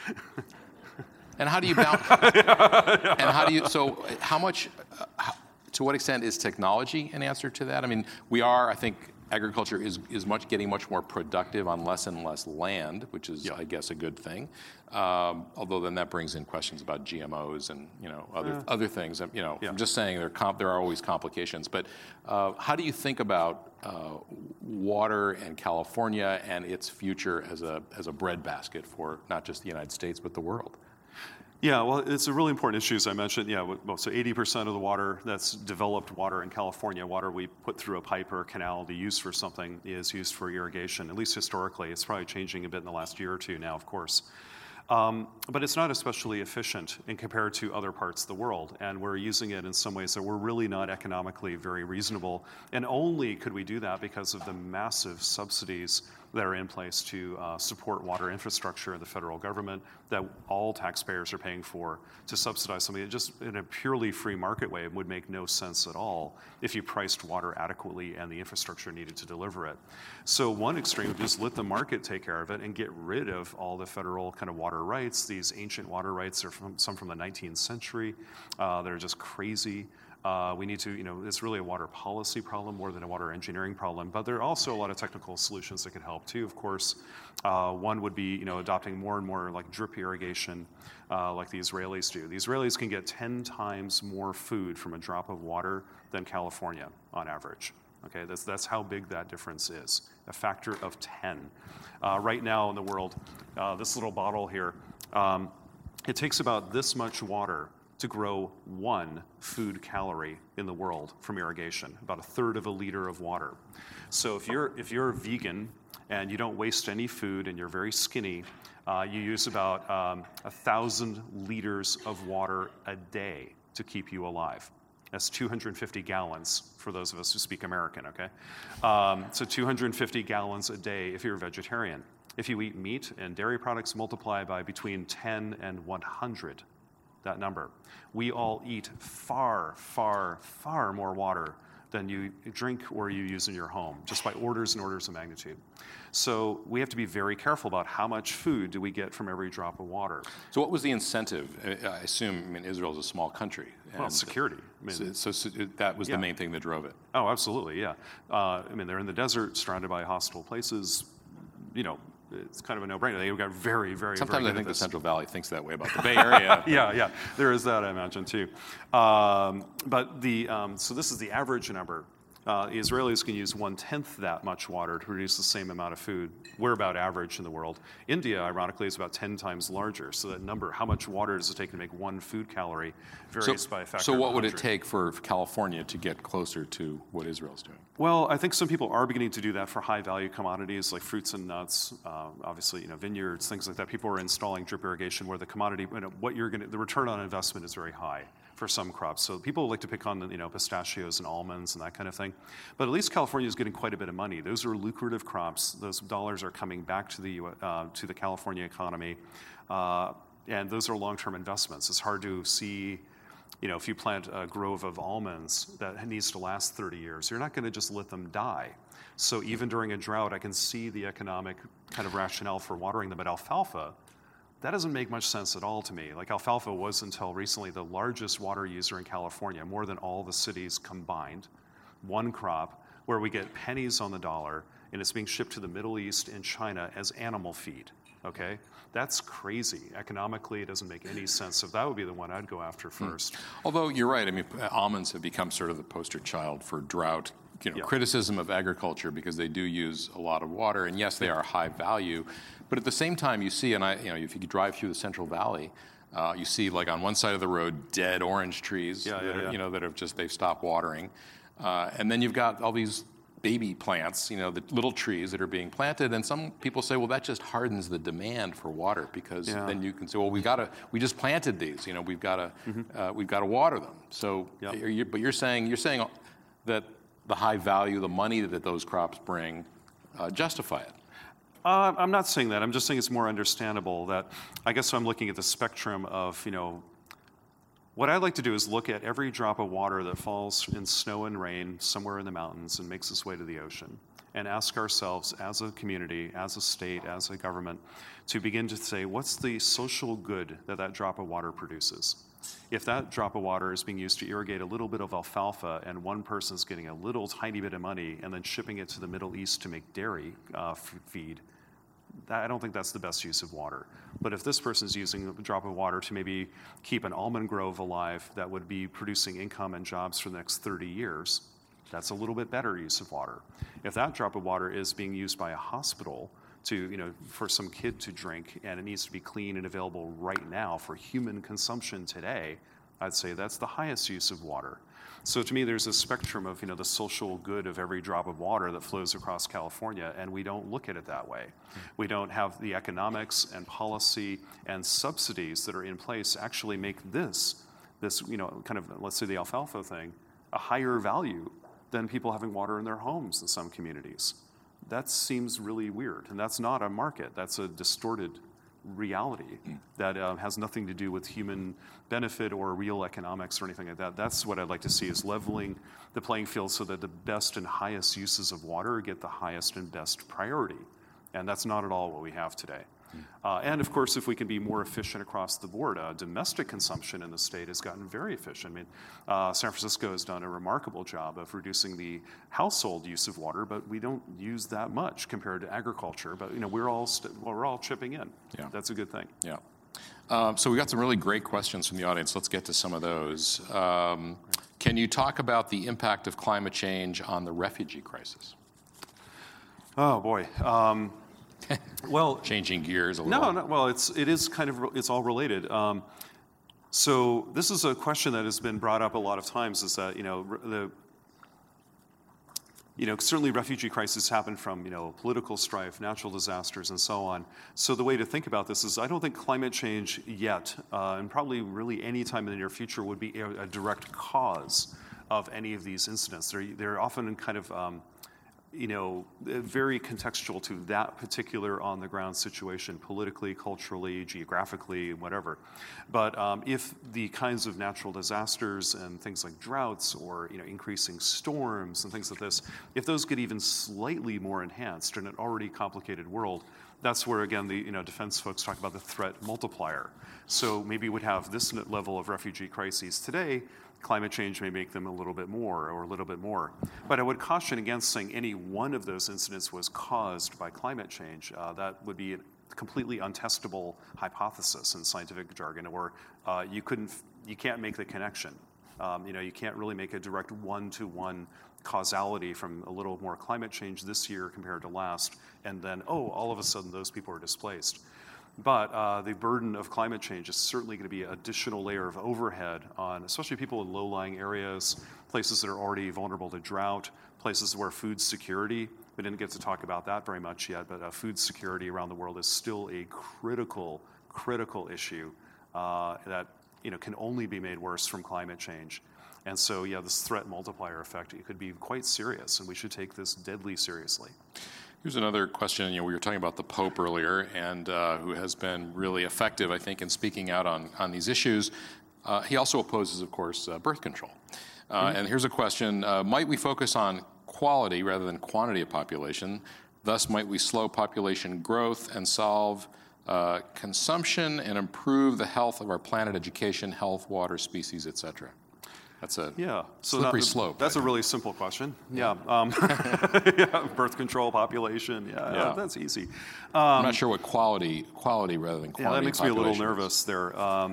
And how do you balance? And how much, to what extent is technology an answer to that? I mean, I think agriculture is getting much more productive on less and less land, which is, I guess, a good thing. Although then that brings in questions about GMOs and other things. I'm just saying there are always complications. But how do you think about water and California and its future as a breadbasket for not just the United States but the world? Yeah, well, it's a really important issue, as I mentioned. Yeah, so 80% of the water that's developed water in California, water we put through a pipe or a canal to use for something, is used for irrigation, at least historically. It's probably changing a bit in the last year or two now, of course. But it's not especially efficient in compared to other parts of the world, and we're using it in some ways that were really not economically very reasonable. And only could we do that because of the massive subsidies that are in place to support water infrastructure in the federal government that all taxpayers are paying for to subsidize something that just in a purely free market way would make no sense at all if you priced water adequately and the infrastructure needed to deliver it. So one extreme would just let the market take care of it and get rid of all the federal kind of water rights. These ancient water rights are some from the 19th century that are just crazy. We need to, it's really a water policy problem more than a water engineering problem, but there are also a lot of technical solutions that could help too, of course. One would be, adopting more and more like drip irrigation like the Israelis do. The Israelis can get 10 times more food from a drop of water than California on average. Okay, that's how big that difference is, a factor of 10. Right now in the world, this little bottle here, it takes about this much water to grow 1 food calorie in the world from irrigation, about 1/3 of a liter of water. So if you're a vegan and you don't waste any food and you're very skinny, you use about 1,000 liters of water a day to keep you alive. That's 250 gallons for those of us who speak American, okay? So 250 gallons a day if you're a vegetarian. If you eat meat and dairy products, multiply by between 10 and 100. That number. We all eat far, far, far more water than you drink or you use in your home, just by orders and orders of magnitude. So we have to be very careful about how much food do we get from every drop of water. So what was the incentive? I assume, Israel is a small country. Well, security. So that was the main thing that drove it. Oh, absolutely, yeah. They're in the desert, surrounded by hostile places. It's kind of a no-brainer. They got very, very. Sometimes I think the Central Valley thinks that way about the Bay Area. yeah, there is that, I imagine too. But so this is the average number. The Israelis can use 1/10 that much water to produce the same amount of food. We're about average in the world. India, ironically, is about 10 times larger. So that number, how much water does it take to make 1 food calorie, varies by a factor. So what of 100. would it take for California to get closer to what Israel's doing? Well, I think some people are beginning to do that for high-value commodities like fruits and nuts, obviously, vineyards, things like that. People are installing drip irrigation where the commodity, the return on investment is very high for some crops. So people like to pick on, pistachios and almonds and that kind of thing. But at least California is getting quite a bit of money. Those are lucrative crops. Those dollars are coming back to the California economy, and those are long-term investments. It's hard to see. If you plant a grove of almonds that needs to last 30 years, you're not going to just let them die. So even during a drought, I can see the economic kind of rationale for watering them. But alfalfa, that doesn't make much sense at all to me. Like alfalfa was until recently the largest water user in California, more than all the cities combined. One crop, where we get pennies on the dollar, and it's being shipped to the Middle East and China as animal feed. Okay, that's crazy. Economically, it doesn't make any sense. So that would be the one I'd go after first. Although you're right, I mean, almonds have become sort of the poster child for drought, criticism of agriculture because they do use a lot of water, and yes, they are high value, but at the same time, you see, and if you drive through the Central Valley, you see, like on one side of the road, dead orange trees that have just they've stopped watering, and then you've got all these baby plants, the little trees that are being planted, and some people say, well, that just hardens the demand for water because then you can say, well, we just planted these, we've got to water them. So, but you're saying that the high value, the money that those crops bring, justify it. I'm not saying that. I'm just saying it's more understandable that I guess I'm looking at the spectrum of, what I like to do is look at every drop of water that falls in snow and rain somewhere in the mountains and makes its way to the ocean and ask ourselves as a community, as a state, as a government, to begin to say, what's the social good that drop of water produces? If that drop of water is being used to irrigate a little bit of alfalfa and one person's getting a little tiny bit of money and then shipping it to the Middle East to make dairy feed, I don't think that's the best use of water. But if this person's using a drop of water to maybe keep an almond grove alive that would be producing income and jobs for the next 30 years, that's a little bit better use of water. If that drop of water is being used by a hospital for some kid to drink and it needs to be clean and available right now for human consumption today, I'd say that's the highest use of water. So to me, there's a spectrum of the social good of every drop of water that flows across California, and we don't look at it that way. We don't have the economics and policy and subsidies that are in place actually make this kind of, let's say the alfalfa thing, a higher value than people having water in their homes in some communities. That seems really weird, and that's not a market. That's a distorted reality that has nothing to do with human benefit or real economics or anything like that. That's what I'd like to see, is leveling the playing field so that the best and highest uses of water get the highest and best priority. And that's not at all what we have today. And of course, if we can be more efficient across the board, domestic consumption in the state has gotten very efficient. I mean, San Francisco has done a remarkable job of reducing the household use of water, but we don't use that much compared to agriculture. But we're all chipping in. Yeah. That's a good thing. Yeah. So we got some really great questions from the audience. Let's get to some of those. Can you talk about the impact of climate change on the refugee crisis? Oh boy. Well, changing gears a little. No. Well, it's all related. So this is a question that has been brought up a lot of times. Is that certainly refugee crises happen from political strife, natural disasters, and so on. So the way to think about this is, I don't think climate change yet, and probably really any time in the near future, would be a direct cause of any of these incidents. They're often kind of very contextual to that particular on-the-ground situation, politically, culturally, geographically, whatever. But if the kinds of natural disasters and things like droughts or increasing storms and things like this, if those get even slightly more enhanced in an already complicated world, that's where, again, the defense folks talk about the threat multiplier. So maybe we'd have this level of refugee crises today. Climate change may make them a little bit more. But I would caution against saying any one of those incidents was caused by climate change. That would be a completely untestable hypothesis in scientific jargon, where you can't make the connection. You can't really make a direct one-to-one causality from a little more climate change this year compared to last, and then, all of a sudden those people are displaced. But the burden of climate change is certainly going to be an additional layer of overhead on especially people in low-lying areas, places that are already vulnerable to drought, places where food security, we didn't get to talk about that very much yet, but food security around the world is still a critical issue that can only be made worse from climate change. And so, this threat multiplier effect, it could be quite serious, and we should take this deadly seriously. Here's another question. We were talking about the Pope earlier, and who has been really effective, I think, in speaking out on these issues. He also opposes, of course, birth control. And here's a question. Might we focus on quality rather than quantity of population? Thus, might we slow population growth and solve consumption and improve the health of our planet, education, health, water, species, etc.? That's a Yeah. slippery slope. That's a really simple question. Yeah. Birth control, population. Yeah. That's easy. I'm not sure what quality rather than quantity. Yeah, that makes me a little nervous there.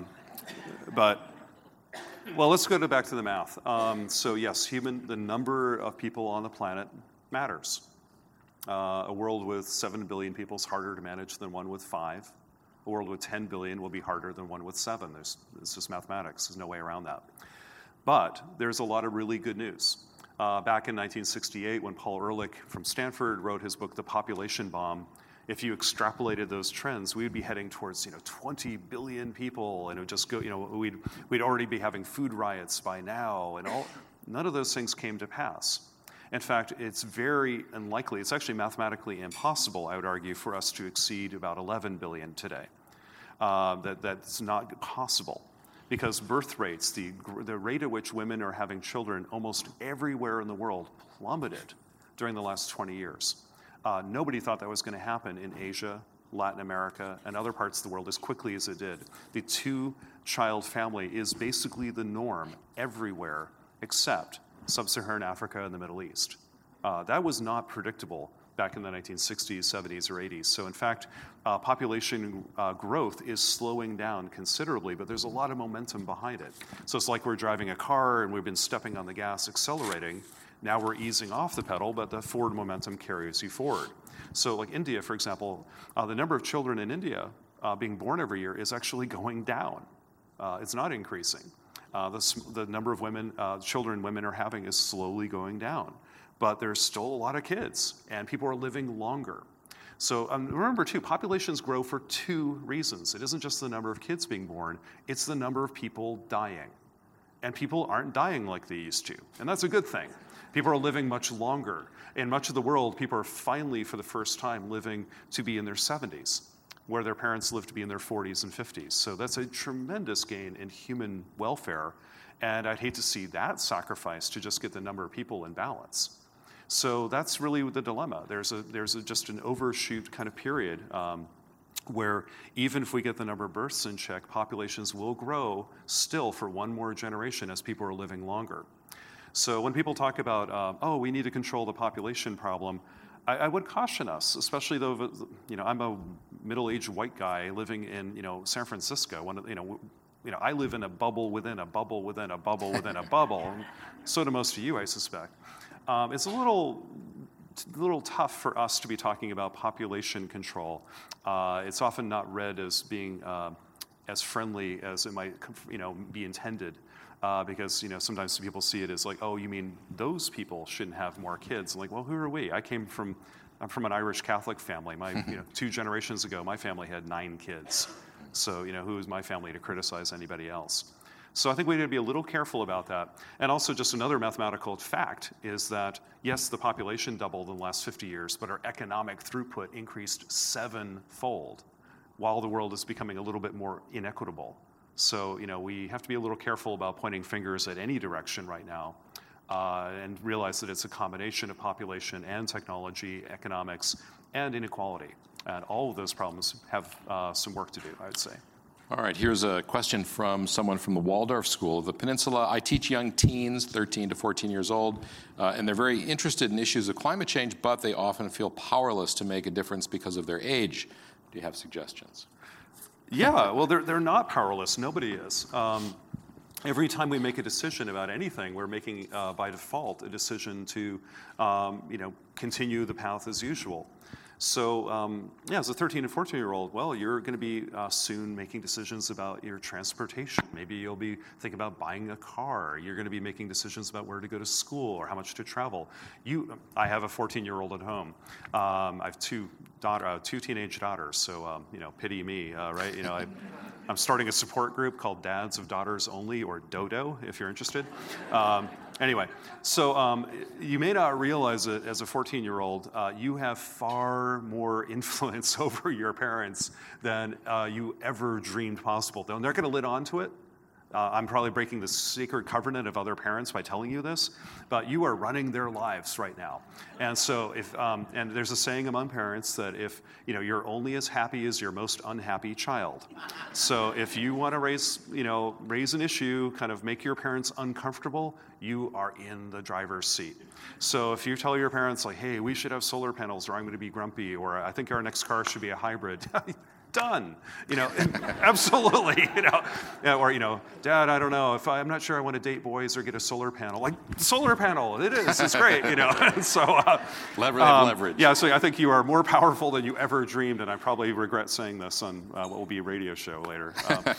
Well, let's go back to the math. So yes, the number of people on the planet matters. A world with 7 billion people is harder to manage than one with 5. A world with 10 billion will be harder than one with 7. It's just mathematics. There's no way around that. But there's a lot of really good news. Back in 1968, when Paul Ehrlich from Stanford wrote his book, The Population Bomb, if you extrapolated those trends, we would be heading towards 20 billion people, and it would just go. We'd already be having food riots by now, and none of those things came to pass. In fact, it's very unlikely. It's actually mathematically impossible, I would argue, for us to exceed about 11 billion today. That's not possible. Because birth rates, the rate at which women are having children almost everywhere in the world plummeted during the last 20 years. Nobody thought that was going to happen in Asia, Latin America, and other parts of the world as quickly as it did. The 2-child family is basically the norm everywhere except Sub-Saharan Africa and the Middle East. That was not predictable back in the 1960s, 70s, or 80s. So in fact, population growth is slowing down considerably, but there's a lot of momentum behind it. So it's like we're driving a car and we've been stepping on the gas, accelerating. Now we're easing off the pedal, but the forward momentum carries you forward. So like India, for example, the number of children in India being born every year is actually going down. It's not increasing. The number of children women are having is slowly going down. But there's still a lot of kids, and people are living longer. So remember, too, populations grow for 2 reasons. It isn't just the number of kids being born, it's the number of people dying. And people aren't dying like they used to, and that's a good thing. People are living much longer. In much of the world, people are finally, for the first time, living to be in their 70s, where their parents lived to be in their 40s and 50s. So that's a tremendous gain in human welfare, and I'd hate to see that sacrificed to just get the number of people in balance. So that's really the dilemma. There's just an overshoot kind of period where even if we get the number of births in check, populations will grow still for one more generation as people are living longer. So when people talk about, we need to control the population problem, I would caution us, especially though, I'm a middle-aged white guy living in, San Francisco. I live in a bubble within a bubble within a bubble within a bubble. So do most of you, I suspect. It's a little tough for us to be talking about population control. It's often not read as being as friendly as it might, be intended. Because sometimes people see it as like, oh, you mean those people shouldn't have more kids? I'm like, well, who are we? I'm from an Irish Catholic family. My 2 generations ago, my family had 9 kids. So who is my family to criticize anybody else? So I think we need to be a little careful about that. And also just another mathematical fact is that, yes, the population doubled in the last 50 years, but our economic throughput increased 7-fold while the world is becoming a little bit more inequitable. So, we have to be a little careful about pointing fingers at any direction right now and realize that it's a combination of population and technology, economics, and inequality. And all of those problems have some work to do, I would say. All right, here's a question from someone from the Waldorf School of the Peninsula. I teach young teens, 13 to 14 years old, and they're very interested in issues of climate change, but they often feel powerless to make a difference because of their age. Do you have suggestions? Yeah, well, they're not powerless. Nobody is. Every time we make a decision about anything, we're making, by default, a decision to, continue the path as usual. So, as a 13 and 14-year-old, well, you're going to be soon making decisions about your transportation. Maybe you'll be thinking about buying a car. You're going to be making decisions about where to go to school or how much to travel. I have a 14-year-old at home. I have 2 teenage daughters, so pity me, right? I'm starting a support group called Dads of Daughters Only, or DODO, if you're interested. Anyway, so you may not realize it as a 14-year-old, you have far more influence over your parents than you ever dreamed possible. They're not going to let on to it, I'm probably breaking the sacred covenant of other parents by telling you this, but you are running their lives right now. And so and there's a saying among parents that if, you're only as happy as your most unhappy child. So if you want to raise an issue, kind of make your parents uncomfortable, you are in the driver's seat. So if you tell your parents like, hey, we should have solar panels or I'm going to be grumpy, or I think our next car should be a hybrid, done, absolutely, or, Dad, I don't know, I'm not sure I want to date boys or get a solar panel. Like, solar panel, it's great, So, leverage. Yeah, so I think you are more powerful than you ever dreamed, and I probably regret saying this on what will be a radio show later.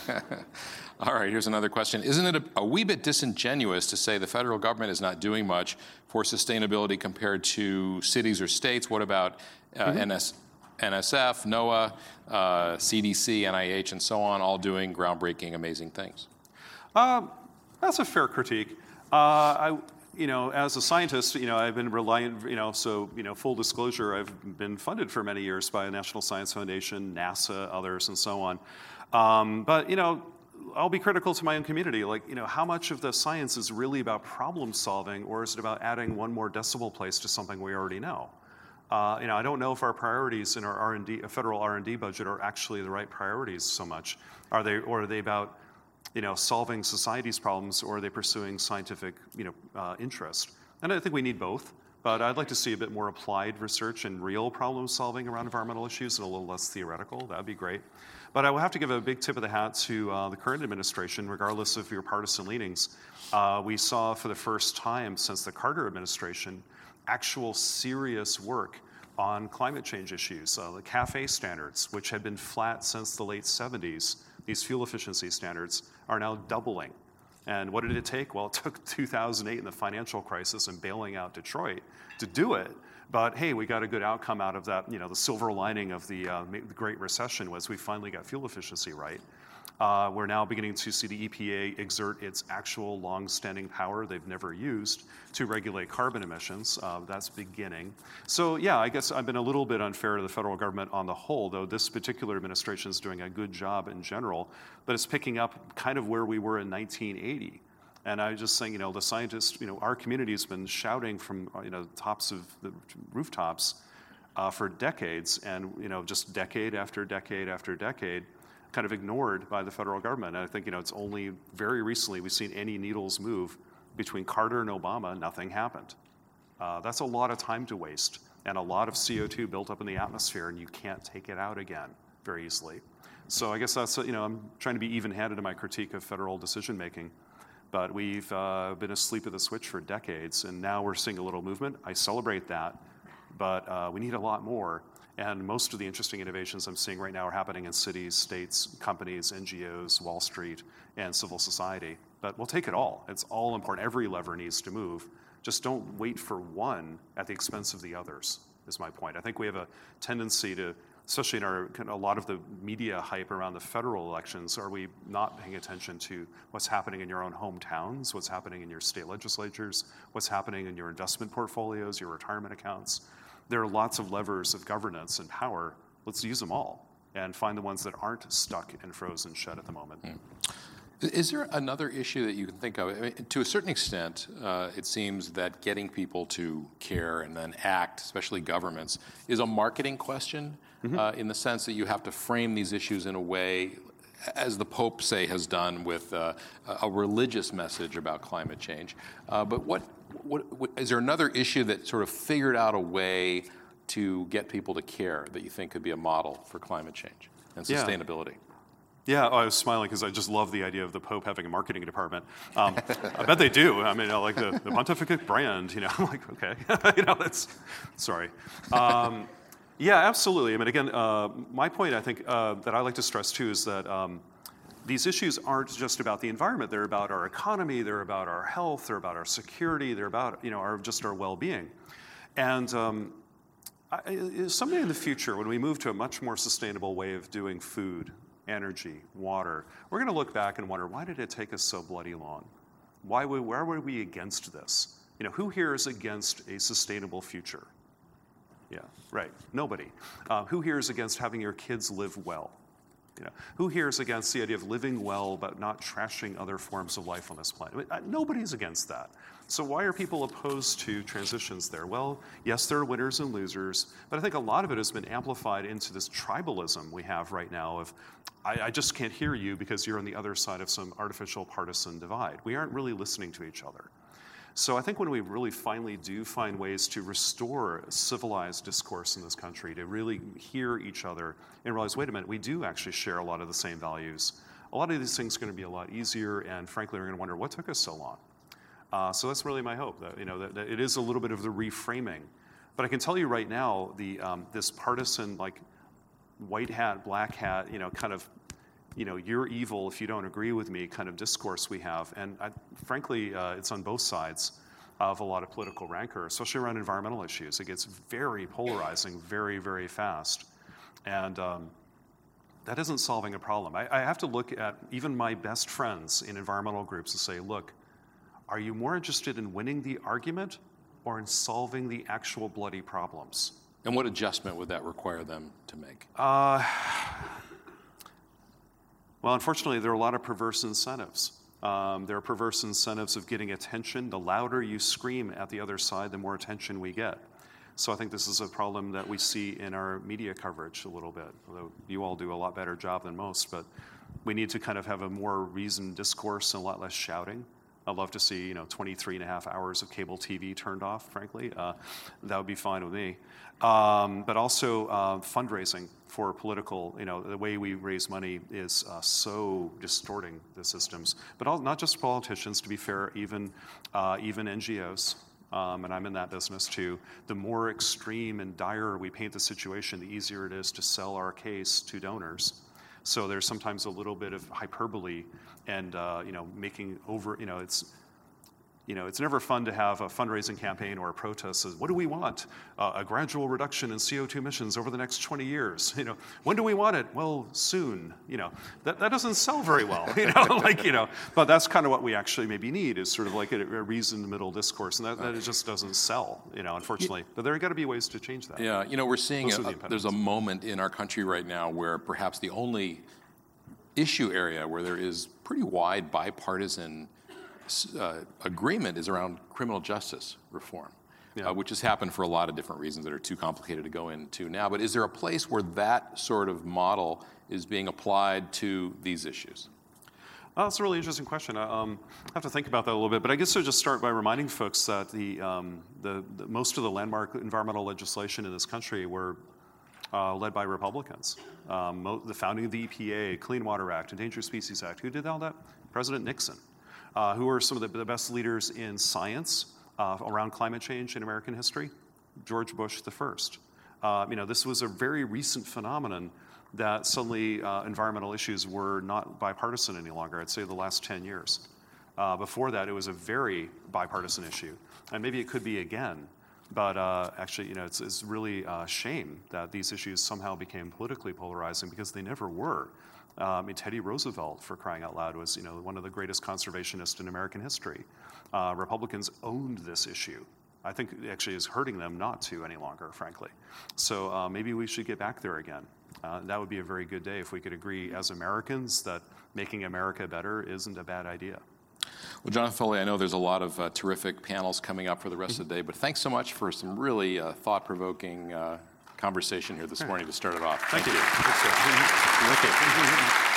All right, here's another question. Isn't it a wee bit disingenuous to say the federal government is not doing much for sustainability compared to cities or states? What about NSF, NOAA, CDC, NIH, and so on, all doing groundbreaking, amazing things? That's a fair critique. As a scientist, I've been reliant, full disclosure, I've been funded for many years by a National Science Foundation, NASA, others, and so on. But I'll be critical to my own community. Like, how much of the science is really about problem solving, or is it about adding one more decimal place to something we already know? I don't know if our priorities in our R&D, federal R&D budget, are actually the right priorities so much. Are they about, solving society's problems, or are they pursuing scientific, interest? And I think we need both. But I'd like to see a bit more applied research and real problem solving around environmental issues, and a little less theoretical. That'd be great. But I will have to give a big tip of the hat to the current administration, regardless of your partisan leanings. We saw for the first time since the Carter administration actual serious work on climate change issues. The CAFE standards, which had been flat since the late 70s, these fuel efficiency standards, are now doubling. And what did it take? Well, it took 2008 and the financial crisis and bailing out Detroit to do it. But hey, we got a good outcome out of that. The silver lining of the Great Recession was we finally got fuel efficiency right. We're now beginning to see the EPA exert its actual long-standing power they've never used to regulate carbon emissions. That's beginning. So yeah, I guess I've been a little bit unfair to the federal government on the whole, though this particular administration is doing a good job in general, but it's picking up kind of where we were in 1980. And I was just saying, the scientists, our community has been shouting from, tops of the rooftops for decades, and, just decade after decade after decade, kind of ignored by the federal government. And I think, it's only very recently we've seen any needles move. Between Carter and Obama, nothing happened. That's a lot of time to waste, and a lot of CO2 built up in the atmosphere, and you can't take it out again very easily. So I guess that's, I'm trying to be even-handed in my critique of federal decision-making. But we've been asleep at the switch for decades, and now we're seeing a little movement. I celebrate that, but we need a lot more. And most of the interesting innovations I'm seeing right now are happening in cities, states, companies, NGOs, Wall Street, and civil society. But we'll take it all. It's all important. Every lever needs to move. Just don't wait for one at the expense of the others, is my point. I think we have a tendency to, especially in a lot of the media hype around the federal elections, are we not paying attention to what's happening in your own hometowns, what's happening in your state legislatures, what's happening in your investment portfolios, your retirement accounts? There are lots of levers of governance and power. Let's use them all and find the ones that aren't stuck and frozen shut at the moment. Is there another issue that you can think of? I mean, to a certain extent, it seems that getting people to care and then act, especially governments, is a marketing question in the sense that you have to frame these issues in a way, as the Pope, say, has done with a religious message about climate change. But what is there another issue that sort of figured out a way to get people to care that you think could be a model for climate change and sustainability? Yeah, I was smiling because I just love the idea of the Pope having a marketing department. I bet they do. I mean, like the Pontificate brand, I'm like, okay, that's, sorry. Yeah, absolutely. I mean, again, my point, I think, that I like to stress too is that these issues aren't just about the environment. They're about our economy. They're about our health. They're about our security. They're about, our well-being. And someday in the future, when we move to a much more sustainable way of doing food, energy, water, we're going to look back and wonder, why did it take us so bloody long? Where were we against this? Who here is against a sustainable future? Yeah, right. Nobody. Who here is against having your kids live well? Who here is against the idea of living well but not trashing other forms of life on this planet? Nobody's against that. So why are people opposed to transitions there? Well, yes, there are winners and losers, but I think a lot of it has been amplified into this tribalism we have right now of, I just can't hear you because you're on the other side of some artificial partisan divide. We aren't really listening to each other. So I think when we really finally do find ways to restore civilized discourse in this country, to really hear each other and realize, wait a minute, we do actually share a lot of the same values, a lot of these things are going to be a lot easier, and frankly, we're going to wonder, what took us so long? So that's really my hope, that it is a little bit of the reframing. But I can tell you right now, this partisan, like, white hat, black hat, kind of, you're evil if you don't agree with me kind of discourse we have. And frankly, it's on both sides of a lot of political rancor, especially around environmental issues. It gets very polarizing very, very fast. And that isn't solving a problem. I have to look at even my best friends in environmental groups and say, look, are you more interested in winning the argument or in solving the actual bloody problems? And what adjustment would that require them to make? Well, unfortunately, there are a lot of perverse incentives. There are perverse incentives of getting attention. The louder you scream at the other side, the more attention we get. So I think this is a problem that we see in our media coverage a little bit, although you all do a lot better job than most. But we need to kind of have a more reasoned discourse and a lot less shouting. I'd love to see 23 and a half hours of cable TV turned off, frankly. That would be fine with me. But also fundraising for political, the way we raise money is so distorting the systems. But not just politicians, to be fair, even NGOs. And I'm in that business too. The more extreme and dire we paint the situation, the easier it is to sell our case to donors. So there's sometimes a little bit of hyperbole and making over. It's never fun to have a fundraising campaign or a protest. What do we want? A gradual reduction in CO2 emissions over the next 20 years. When do we want it? Well, soon. That doesn't sell very well. But that's kind of what we actually maybe need is sort of like a reasoned middle discourse, and that it just doesn't sell. Unfortunately. But there have got to be ways to change that. Yeah, we're seeing there's a moment in our country right now where perhaps the only issue area where there is pretty wide bipartisan agreement is around criminal justice reform, which has happened for a lot of different reasons that are too complicated to go into now. But is there a place where that sort of model is being applied to these issues? That's a really interesting question. I have to think about that a little bit. But I guess I'll just start by reminding folks that the most of the landmark environmental legislation in this country were led by Republicans. The founding of the EPA, Clean Water Act, Endangered Species Act. Who did all that? President Nixon. Who are some of the best leaders in science around climate change in American history? George Bush the first. This was a very recent phenomenon that suddenly environmental issues were not bipartisan any longer. I'd say the last 10 years. Before that, it was a very bipartisan issue. And maybe it could be again. But actually, it's really a shame that these issues somehow became politically polarizing because they never were. Teddy Roosevelt, for crying out loud, was one of the greatest conservationists in American history. Republicans owned this issue. I think it actually is hurting them not to any longer, frankly. So maybe we should get back there again. That would be a very good day if we could agree as Americans that making America better isn't a bad idea. Well, Jonathan Foley, I know there's a lot of terrific panels coming up for the rest of the day, but thanks so much for some really thought-provoking conversation here this morning to start it off. Thank you. Okay.